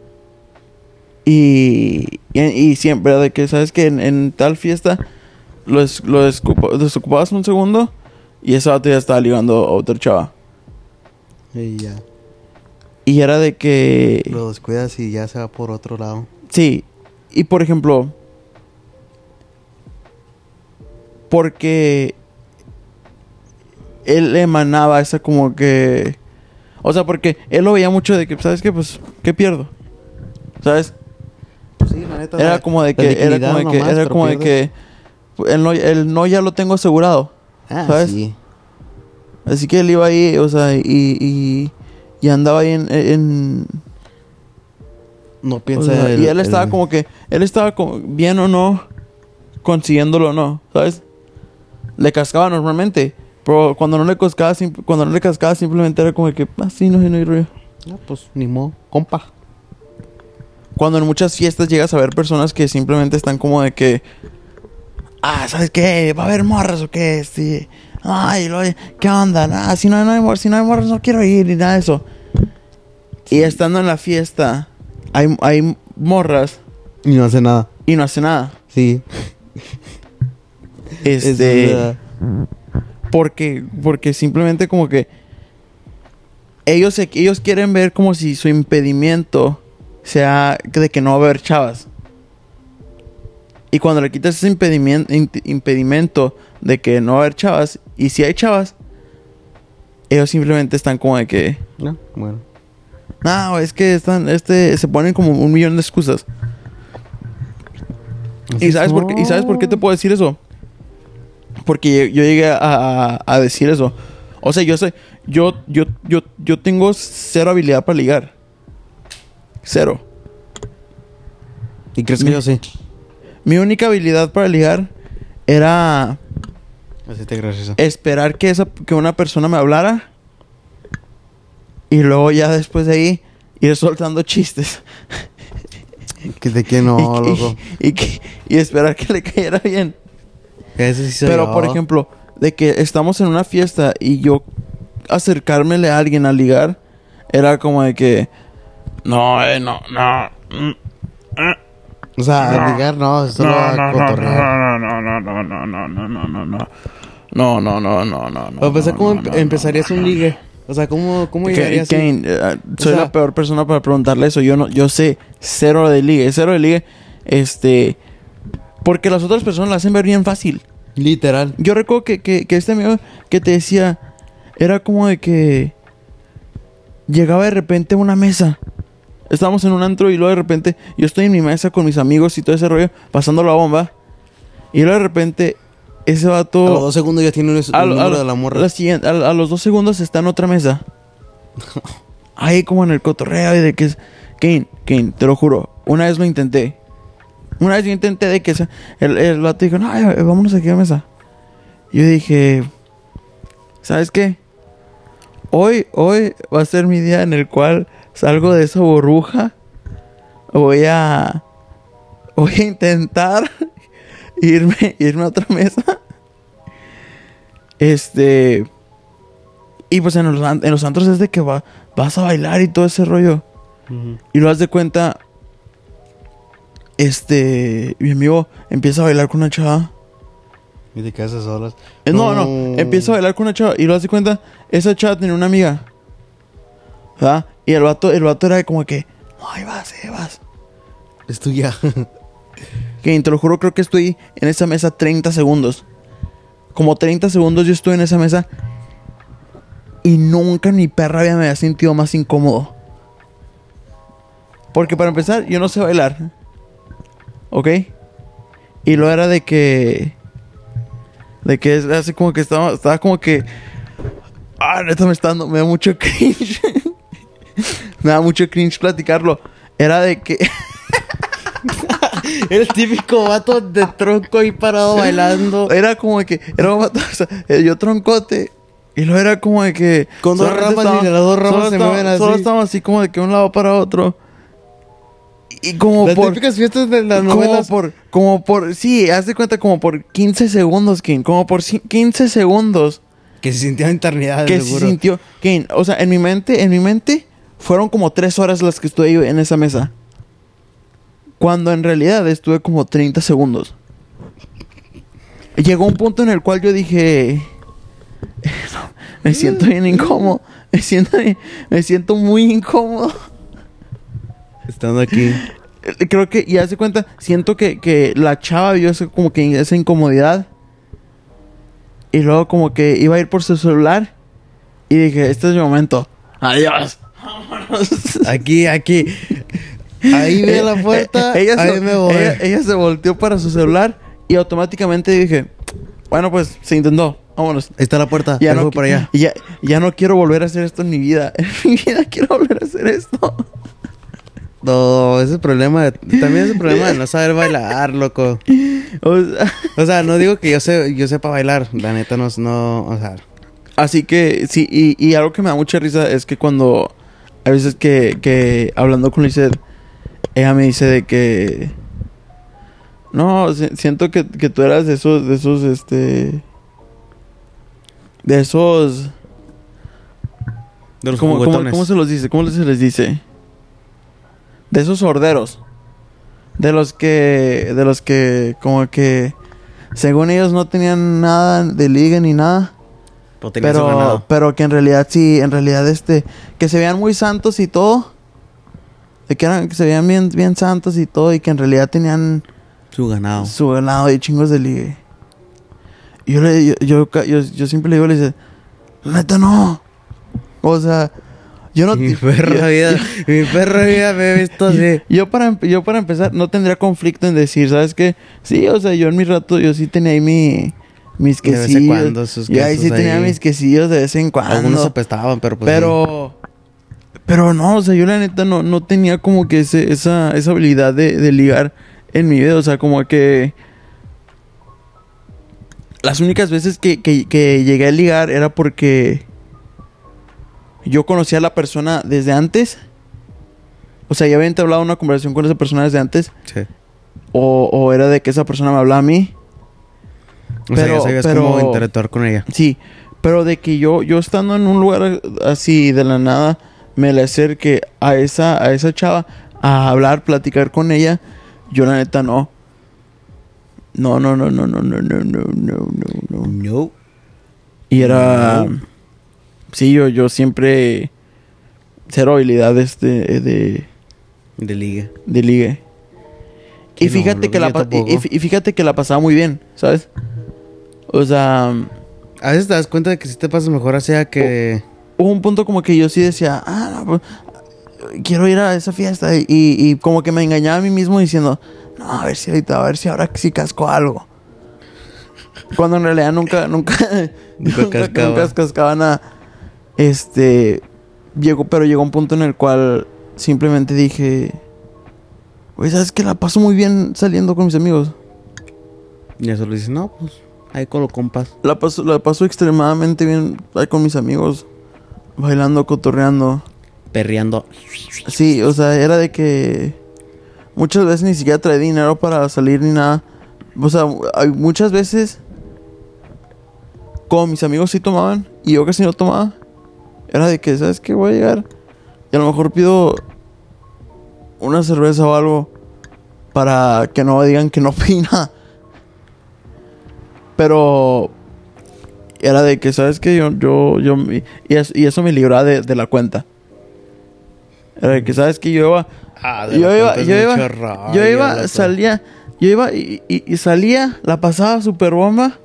Y, y, y siempre, ¿verdad? De que sabes que en, en tal fiesta lo, des- lo descupa- desocupabas un segundo y ese vato ya estaba ligando a otra chava. Y ya. Y era de que... Lo descuidas y ya se va por otro lado. Sí. Y por ejemplo... Porque... Él emanaba esa como que... O sea, porque él lo veía mucho de que, ¿sabes qué? Pues, ¿qué pierdo? ¿Sabes? Sí, la neta. Era la- como de la que... Era dignidad como de que... nomás, Era pero como de pierdes. que... El no, el no ya lo tengo asegurado. Ah, ¿sabes? sí. Así que él iba ahí, o sea, y... Y, y andaba ahí en... en No o piensa sea, el- y él estaba el- como que... Él estaba como bien o no... Consiguiéndolo o no, ¿sabes? Le cascaba normalmente. Pero cuando no le cascaba, sim- cuando no le cascaba simplemente era como que... Ah, sí, no, no hay rollo. No, pues ni modo. Compa. Cuando en muchas fiestas llegas a ver personas que simplemente están como de que... Ah, ¿sabes qué? ¿Va a haber morras o qué? Sí. Ay, lo- ¿qué onda? Nah, si no, no hay mor- si no hay morras no quiero ir ni nada de eso. Y estando en la fiesta, hay, hay morras Y no hace nada. y no hace nada. Sí. Eso es Este... verdad. porque, porque simplemente como que... Ellos, se- ellos quieren ver como si su impedimento sea de que no va a haber chavas. Y cuando le quitas ese impedimento, impedimento de que no va a haber chavas, y si hay chavas, ellos simplemente están como de que... No, bueno. No, es que están, este, se ponen como un millón de excusas. ¿Y sabes, por qué, ¿Y sabes por qué te puedo decir eso? Porque yo llegué a, a- a decir eso. O sea, yo sé, yo, yo, yo, yo tengo cero habilidad para ligar. Cero. ¿Y crees que Mi- yo sí? Mi única habilidad para ligar era Así te gracioso. esperar que esa, que una persona me hablara. Y luego ya después de ahí ir soltando chistes. Que de que no, y, loco. Y, y, que- y esperar que le cayera bien. Ese sí soy Pero, yo. por ejemplo, de que estamos en una fiesta y yo acercármele a alguien a ligar, era como de que... No, eh, no, no. mm, eh, O sea, No. a ligar no, solo No, a no, no, cotorrear. no, no, no, no, no, no, no, no, no, no. No, no, no, no, no, no. Para empezar, no, ¿cómo no, empe- no, empezarías no, un no. ligue? O sea, ¿cómo, cómo Que- llegarías? Kane, eh, soy sea- la peor persona para preguntarle eso. Yo no, yo sé cero de ligue, cero de ligue, este, porque las otras personas la hacen ver bien fácil. Literal. Yo recuerdo que, que, que este amigo que te decía era como de que llegaba de repente a una mesa. Estábamos en un antro y luego de repente yo estoy en mi mesa con mis amigos y todo ese rollo, pasando la bomba. Y luego de repente ese vato... A los dos segundos ya tiene un, un a, lo- número a- de la morra. la siguiente- a- a los dos segundos está en otra mesa. Ahí como en el cotorreo y de que es... Kane, Kane, te lo juro. Una vez lo intenté. Una vez yo intenté de que... se- el, el vato dijo, no, eh, vámonos aquí a la mesa. Yo dije... ¿Sabes qué? Hoy, hoy va a ser mi día en el cual salgo de esa burbuja. Voy a... Voy a intentar irme, irme a otra mesa. Este... Y pues en los, an- en los antros es de que va, vas a bailar y todo ese rollo. Ujú. Y lo das de cuenta... Este... Mi amigo empieza a bailar con una chava. Y te quedas a solas. Eh, No, no, empieza a bailar con una chava. Y lo das de cuenta... Esa chava tenía una amiga. ¿Verdad? Y el vato, el vato era como que... No, ahí vas, ahí vas. Es tuya. Que te lo juro, creo que estoy en esa mesa treinta segundos. Como treinta segundos yo estuve en esa mesa. Y nunca en mi perra vida me había sentido más incómodo. Porque para empezar, yo no sé bailar. ¿Ok? Y lo era de que... De que es así como que estaba... Estaba como que... Ah, neta me está dando... Me da mucho cringe. Me da mucho cringe platicarlo. Era de que... El típico vato de tronco ahí parado bailando. Era como de que... Era un vato... O sea, eh, yo troncote... Y luego era como de que... Con dos solamente ramas y las dos ramas solo se estaba- mueven así. Solo estábamos así como de que un lado para otro. Y como Las por... típicas fiestas de las como novelas. por... Como por... Sí, haz de cuenta como por quince segundos, King. Como por ci- quince segundos. Que se sintió eternidad, Que se seguro. sintió... King, o sea, en mi mente... En mi mente... Fueron como tres horas las que estuve yo en esa mesa. Cuando en realidad estuve como treinta segundos. Llegó un punto en el cual yo dije... "No, me siento bien incómodo. Me siento, me siento muy incómodo. Estando aquí. Eh, Creo que, y hace cuenta, siento que, que la chava vio eso, como que esa incomodidad. Y luego como que iba a ir por su celular. Y dije, este es mi momento. Adiós. Vámonos. Aquí, aquí. Ahí ve la puerta. Eh, ella, ahí se, me voy. ella- ella se volteó para su celular. Y automáticamente dije, bueno, pues se intentó. Vámonos. Ahí está la puerta. Ya Ya no, voy para allá. Ya, ya no quiero volver a hacer esto en mi vida. En mi vida quiero volver a hacer esto. No, ese es el problema. De, también es el problema de no saber bailar, loco. O sea, O sea, no digo que yo sé, yo sepa bailar. La neta no, no, o sea. así que sí, y, y algo que me da mucha risa es que cuando hay veces que, que hablando con Lizeth, ella me dice de que no, si- siento que, que tú eras de esos, de esos, este, de esos, De los ¿cómo, cómo, juguetones. cómo se los dice? ¿Cómo se les dice? De esos sorderos. De los que, de los que, como que, según ellos no tenían nada de liga ni nada. Pero tenía su Pero, ganado. pero que en realidad sí, en realidad este, que se veían muy santos y todo. De que eran, que se veían bien, bien santos y todo. Y que en realidad tenían Su ganado. su ganado y chingos de ligue. Y yo le, yo, yo, yo, yo siempre le digo, le dice, neta no. O sea, yo no... Mi yo- perra vida, mi perra vida me he visto así. Yo para, empe- yo para empezar no tendría conflicto en decir, ¿sabes qué? Sí, o sea, yo en mi rato, yo sí tenía ahí mi, mis De vez en quesillos. cuando, sus Yo ahí sí quesos tenía ahí. mis quesillos de vez en cuando. Algunos apestaban, pero pues. pero... Pero no, o sea, yo la neta no, no tenía como que ese, esa, esa habilidad de, de ligar en mi vida. O sea, como que... Las únicas veces que, que, que llegué a ligar era porque... Yo conocía a la persona desde antes. O sea, ya había entablado una conversación con esa persona desde antes. Sí. O, o era de que esa persona me hablaba a mí. O sea, ya sabías pero- cómo interactuar con ella. Sí, pero de que yo, yo estando en un lugar así de la nada, me le acerque a esa, a esa chava a hablar, platicar con ella, yo la neta no. No, no, no, no, no, no, no, no, no, no, no. No. Y era... No. Sí, yo, yo siempre... Cero habilidades de, de, De liga. de ligue. Sí, Y no, fíjate lo que vi la yo pa- y, tampoco. y- y fíjate que la pasaba muy bien, ¿sabes? O sea, A veces te das cuenta de que si te pasas mejor hacia que... hubo un punto como que yo sí decía, ah, no, pues, quiero ir a esa fiesta. Y, y como que me engañaba a mí mismo diciendo, no, a ver si ahorita, a ver si ahora sí casco algo. Cuando en realidad nunca, nunca, Nunca cascaba. nunca cascaba nada. Este, llegó, pero llegó un punto en el cual simplemente dije, güey, ¿sabes qué? La paso muy bien saliendo con mis amigos. Y eso lo dices, no, pues, ahí con los compas. La paso, la paso extremadamente bien ahí con mis amigos, bailando, cotorreando. Perreando. Sí, o sea, era de que muchas veces ni siquiera traía dinero para salir ni nada. O sea, hay muchas veces como mis amigos sí tomaban y yo casi no tomaba. Era de que, ¿sabes qué? Voy a llegar y a lo mejor pido una cerveza o algo para que no digan que no pedí nada. Pero era de que, ¿sabes qué? Yo, yo, yo, y, es- y eso me libraba de, de la cuenta. Era de que, ¿sabes qué? Yo iba, Ah, yo iba, yo iba, yo iba, salía, yo iba y, y- y salía, la pasaba super bomba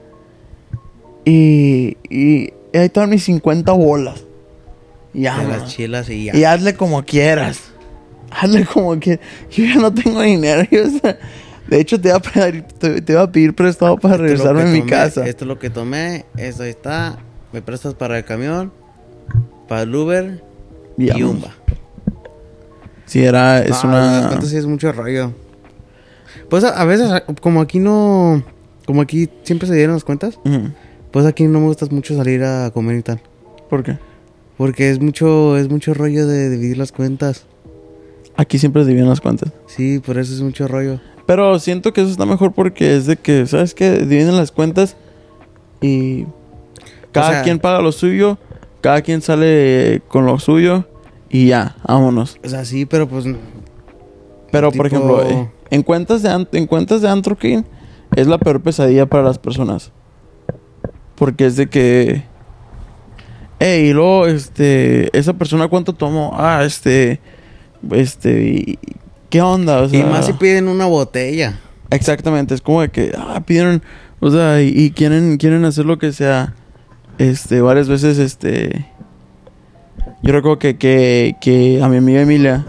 y, y ahí estaban mis cincuenta bolas. Y ya, De ¿no? las chilas y ya. Y hazle como quieras. Hazle como quieras. Yo ya no tengo dinero. Yo, o sea, de hecho, te iba a pedir, te, te iba a pedir prestado para Esto es lo regresarme que a mi tomé, casa. Esto es lo que tomé. Esto ahí está. Me prestas para el camión. Para el Uber. Y Y, vámonos. Umba. Sí, era, es No, una... las cuentas sí es mucho rollo. Pues a, a veces, a- como aquí no... Como aquí siempre se dieron las cuentas. Ujú. Pues aquí no me gusta mucho salir a comer y tal. ¿Por qué? Porque es mucho, es mucho rollo de dividir las cuentas. Aquí siempre se dividen las cuentas. Sí, por eso es mucho rollo. Pero siento que eso está mejor porque es de que, ¿sabes qué? Dividen las cuentas y cada O sea- quien paga lo suyo, cada quien sale con lo suyo y ya, vámonos. O sea, sí, pero pues... Pero, tipo- por ejemplo, eh, en cuentas de an- en cuentas de antro, King, es la peor pesadilla para las personas. Porque es de que... Ey, y luego, este... Esa persona, ¿cuánto tomó? Ah, este... Este... y- ¿Qué onda? O Y sea, más si piden una botella. exactamente, es como de que... Ah, pidieron... O sea, y, y quieren, quieren hacer lo que sea. Este, varias veces, este... Yo recuerdo que, que, que a mi amiga Emilia...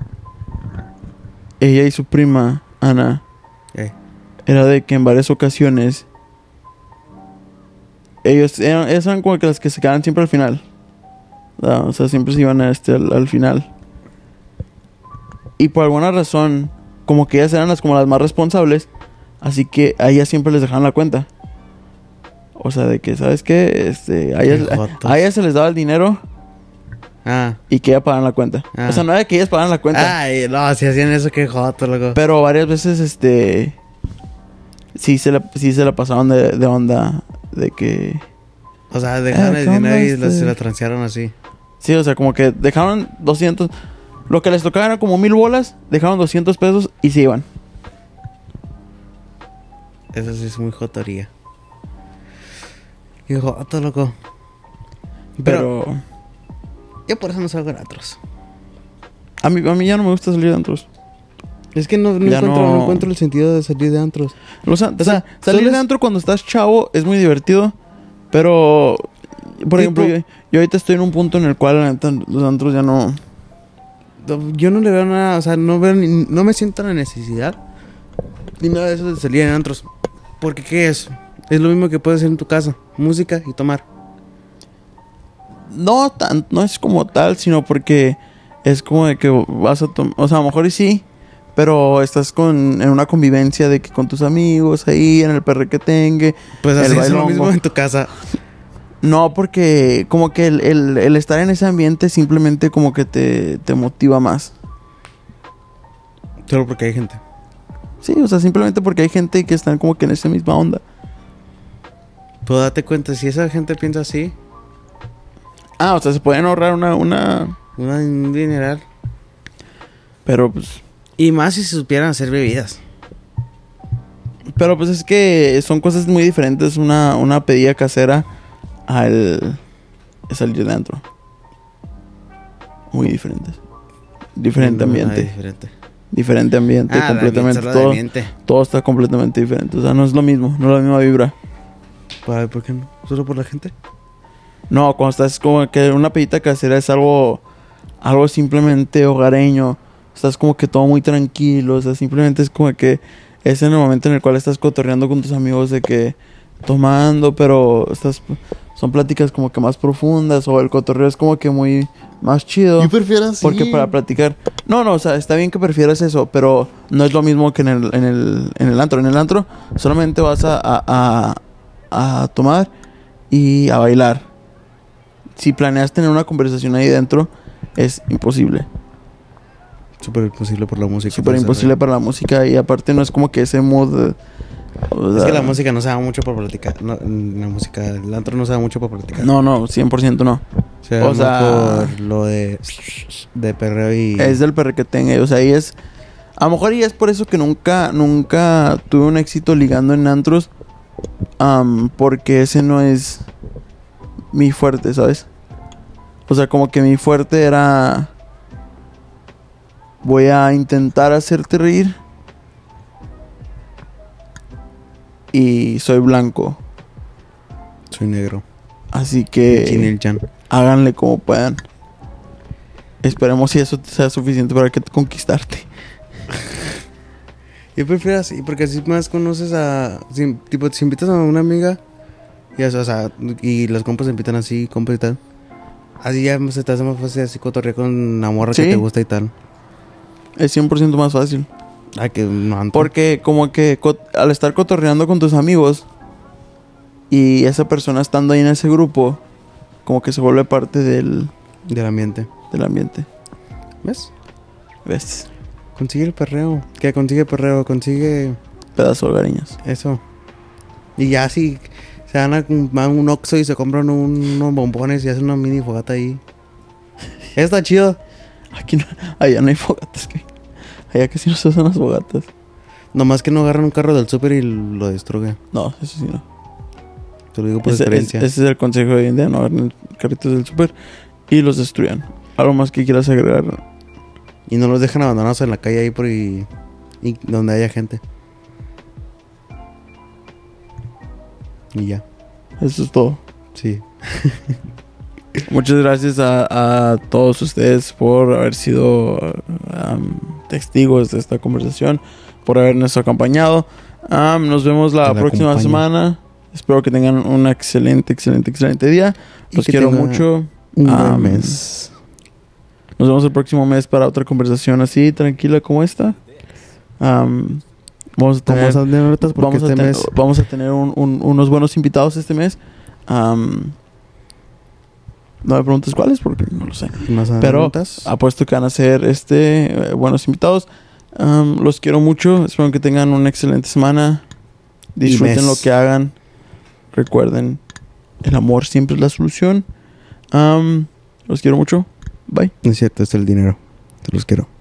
Ella y su prima, Ana... Eh, Era de que en varias ocasiones... Ellos eran, ellas eran como que las que se quedaban siempre al final. Ah, o sea, siempre se iban a este, al, al final. Y por alguna razón, como que ellas eran las como las más responsables. Así que a ellas siempre les dejaban la cuenta. O sea, de que, ¿sabes qué? Este, a ellas, Qué jotos. a ellas se les daba el dinero ah. y que ellas pagaban la cuenta. Ah. O sea, no era que ellas pagaban la cuenta. Ay, no, si hacían eso, qué joto, loco. Pero varias veces, este... Sí se la, sí se la pasaban de, de onda. De que... O sea, dejaron Eh, el ¿qué dinero onda, y la- este? se la transearon así. Sí, o sea, como que dejaron doscientos... Lo que les tocaba era como mil bolas. Dejaron doscientos pesos y se iban. Eso sí es muy jotería. Qué joto, loco. Pero, Pero... yo por eso no salgo en antros. A mí, a mí ya no me gusta salir de antros. Es que no, no Ya encuentro, no- no encuentro el sentido de salir de antros. O sea, o sea, Solo salir es- de antro cuando estás chavo es muy divertido. Pero... Por Tipo- ejemplo, yo, yo ahorita estoy en un punto en el cual la neta, los antros ya no... Yo no le veo nada, o sea, no veo ni- no me siento la necesidad ni nada de eso de salir en antros. Porque ¿qué es? Es lo mismo que puedes hacer en tu casa, música y tomar. No tan, no es como tal, sino porque es como de que vas a tomar, o sea, a lo mejor y sí, pero estás con en una convivencia de que con tus amigos ahí en el perrequetengue. Pues el así es lo bailongo. mismo en tu casa. No, porque como que el, el, el estar en ese ambiente simplemente como que te, te motiva más. Solo porque hay gente. Sí, o sea, simplemente porque hay gente que están como que en esa misma onda. Pero date cuenta, si esa gente piensa así... Ah, o sea, se pueden ahorrar una... una... Una, un dineral. Pero pues... Y más si se supieran hacer bebidas. Pero pues es que son cosas muy diferentes. Una, una pedida casera al salir de antro. Muy diferentes. Diferente No, ambiente. nada diferente. Diferente ambiente, Ah, completamente. de ambiente, solo de Todo, ambiente. todo está completamente diferente. O sea, no es lo mismo, no es la misma vibra. Ay, ¿por qué no? ¿Solo por la gente? No, cuando estás como que una pedita casera es algo, algo simplemente hogareño. Estás como que todo muy tranquilo. O sea, simplemente es como que es en el momento en el cual estás cotorreando con tus amigos de que tomando, pero estás son pláticas como que más profundas o el cotorreo es como que muy más chido. Yo prefiero así. Porque para platicar... No, no, o sea, está bien que prefieras eso, pero no es lo mismo que en el, en el, en el antro. En el antro solamente vas a, a, a, a tomar y a bailar. Si planeas tener una conversación ahí dentro, es imposible. Súper imposible por la música. Súper imposible para la música y aparte no es como que ese mood... Es que la música no se da mucho para platicar. No, la música, el antro no se da mucho para platicar. No, no, cien por ciento no. Se da O sea, por lo de, de perreo y... Es del perrequetengue, o sea, ahí es... A lo mejor y es por eso que nunca, nunca tuve un éxito ligando en antros. Um, porque ese no es mi fuerte, ¿sabes? O sea, como que mi fuerte era... Voy a intentar hacerte reír. Y soy blanco. Soy negro. Así que... Yin y el yang. Háganle como puedan. Esperemos si eso sea suficiente para que conquistarte. Yo prefiero así, porque así más conoces a... Si, tipo, si invitas a una amiga y, o sea, y los compas se invitan así, compas y tal. Así ya se te hace más fácil así cotorrear con la morra ¿Sí? que te gusta y tal. Es cien por ciento más fácil. Ah, que no antes. Porque como que co- al estar cotorreando con tus amigos y esa persona estando ahí en ese grupo, como que se vuelve parte del, Del ambiente. del ambiente. ¿Ves? ¿Ves? Consigue el perreo. Que consigue perreo, consigue Pedazo de hogareños. eso. Y ya si se van a, van a un Oxxo y se compran un- unos bombones y hacen una mini fogata ahí. Está chido. Aquí no, allá no hay fogatas. ¿Qué? Allá casi no se usan las fogatas. Nomás que no agarran un carro del súper y lo destruyen. No, eso sí no. Te lo digo por Ese, experiencia. es- ese es el consejo de hoy en día. No agarren carritos del súper y los destruyan. ¿Algo más que quieras agregar? Y no los dejan abandonados en la calle ahí por y, y donde haya gente. Y ya. Eso es todo. Sí. Muchas gracias a, a todos ustedes por haber sido um, testigos de esta conversación, por habernos acompañado. Um, nos vemos la, Que la próxima acompañe. semana. Espero que tengan un excelente, excelente, excelente día. Y Los que quiero tenga mucho. Un buen Um, mes. Nos vemos el próximo mes para otra conversación así, tranquila como esta. Um, vamos a tener, Vamos a tener ahorita porque vamos a este ten- mes... vamos a tener un- un- unos buenos invitados este mes. Um, no me preguntes cuáles porque no lo sé. Más Pero adelantas. apuesto que van a ser este, eh, buenos invitados. Um, los quiero mucho. Espero que tengan una excelente semana. Disfruten mes. lo que hagan. Recuerden, el amor siempre es la solución. Um, los quiero mucho. Bye. No es cierto, es el dinero. Te los quiero.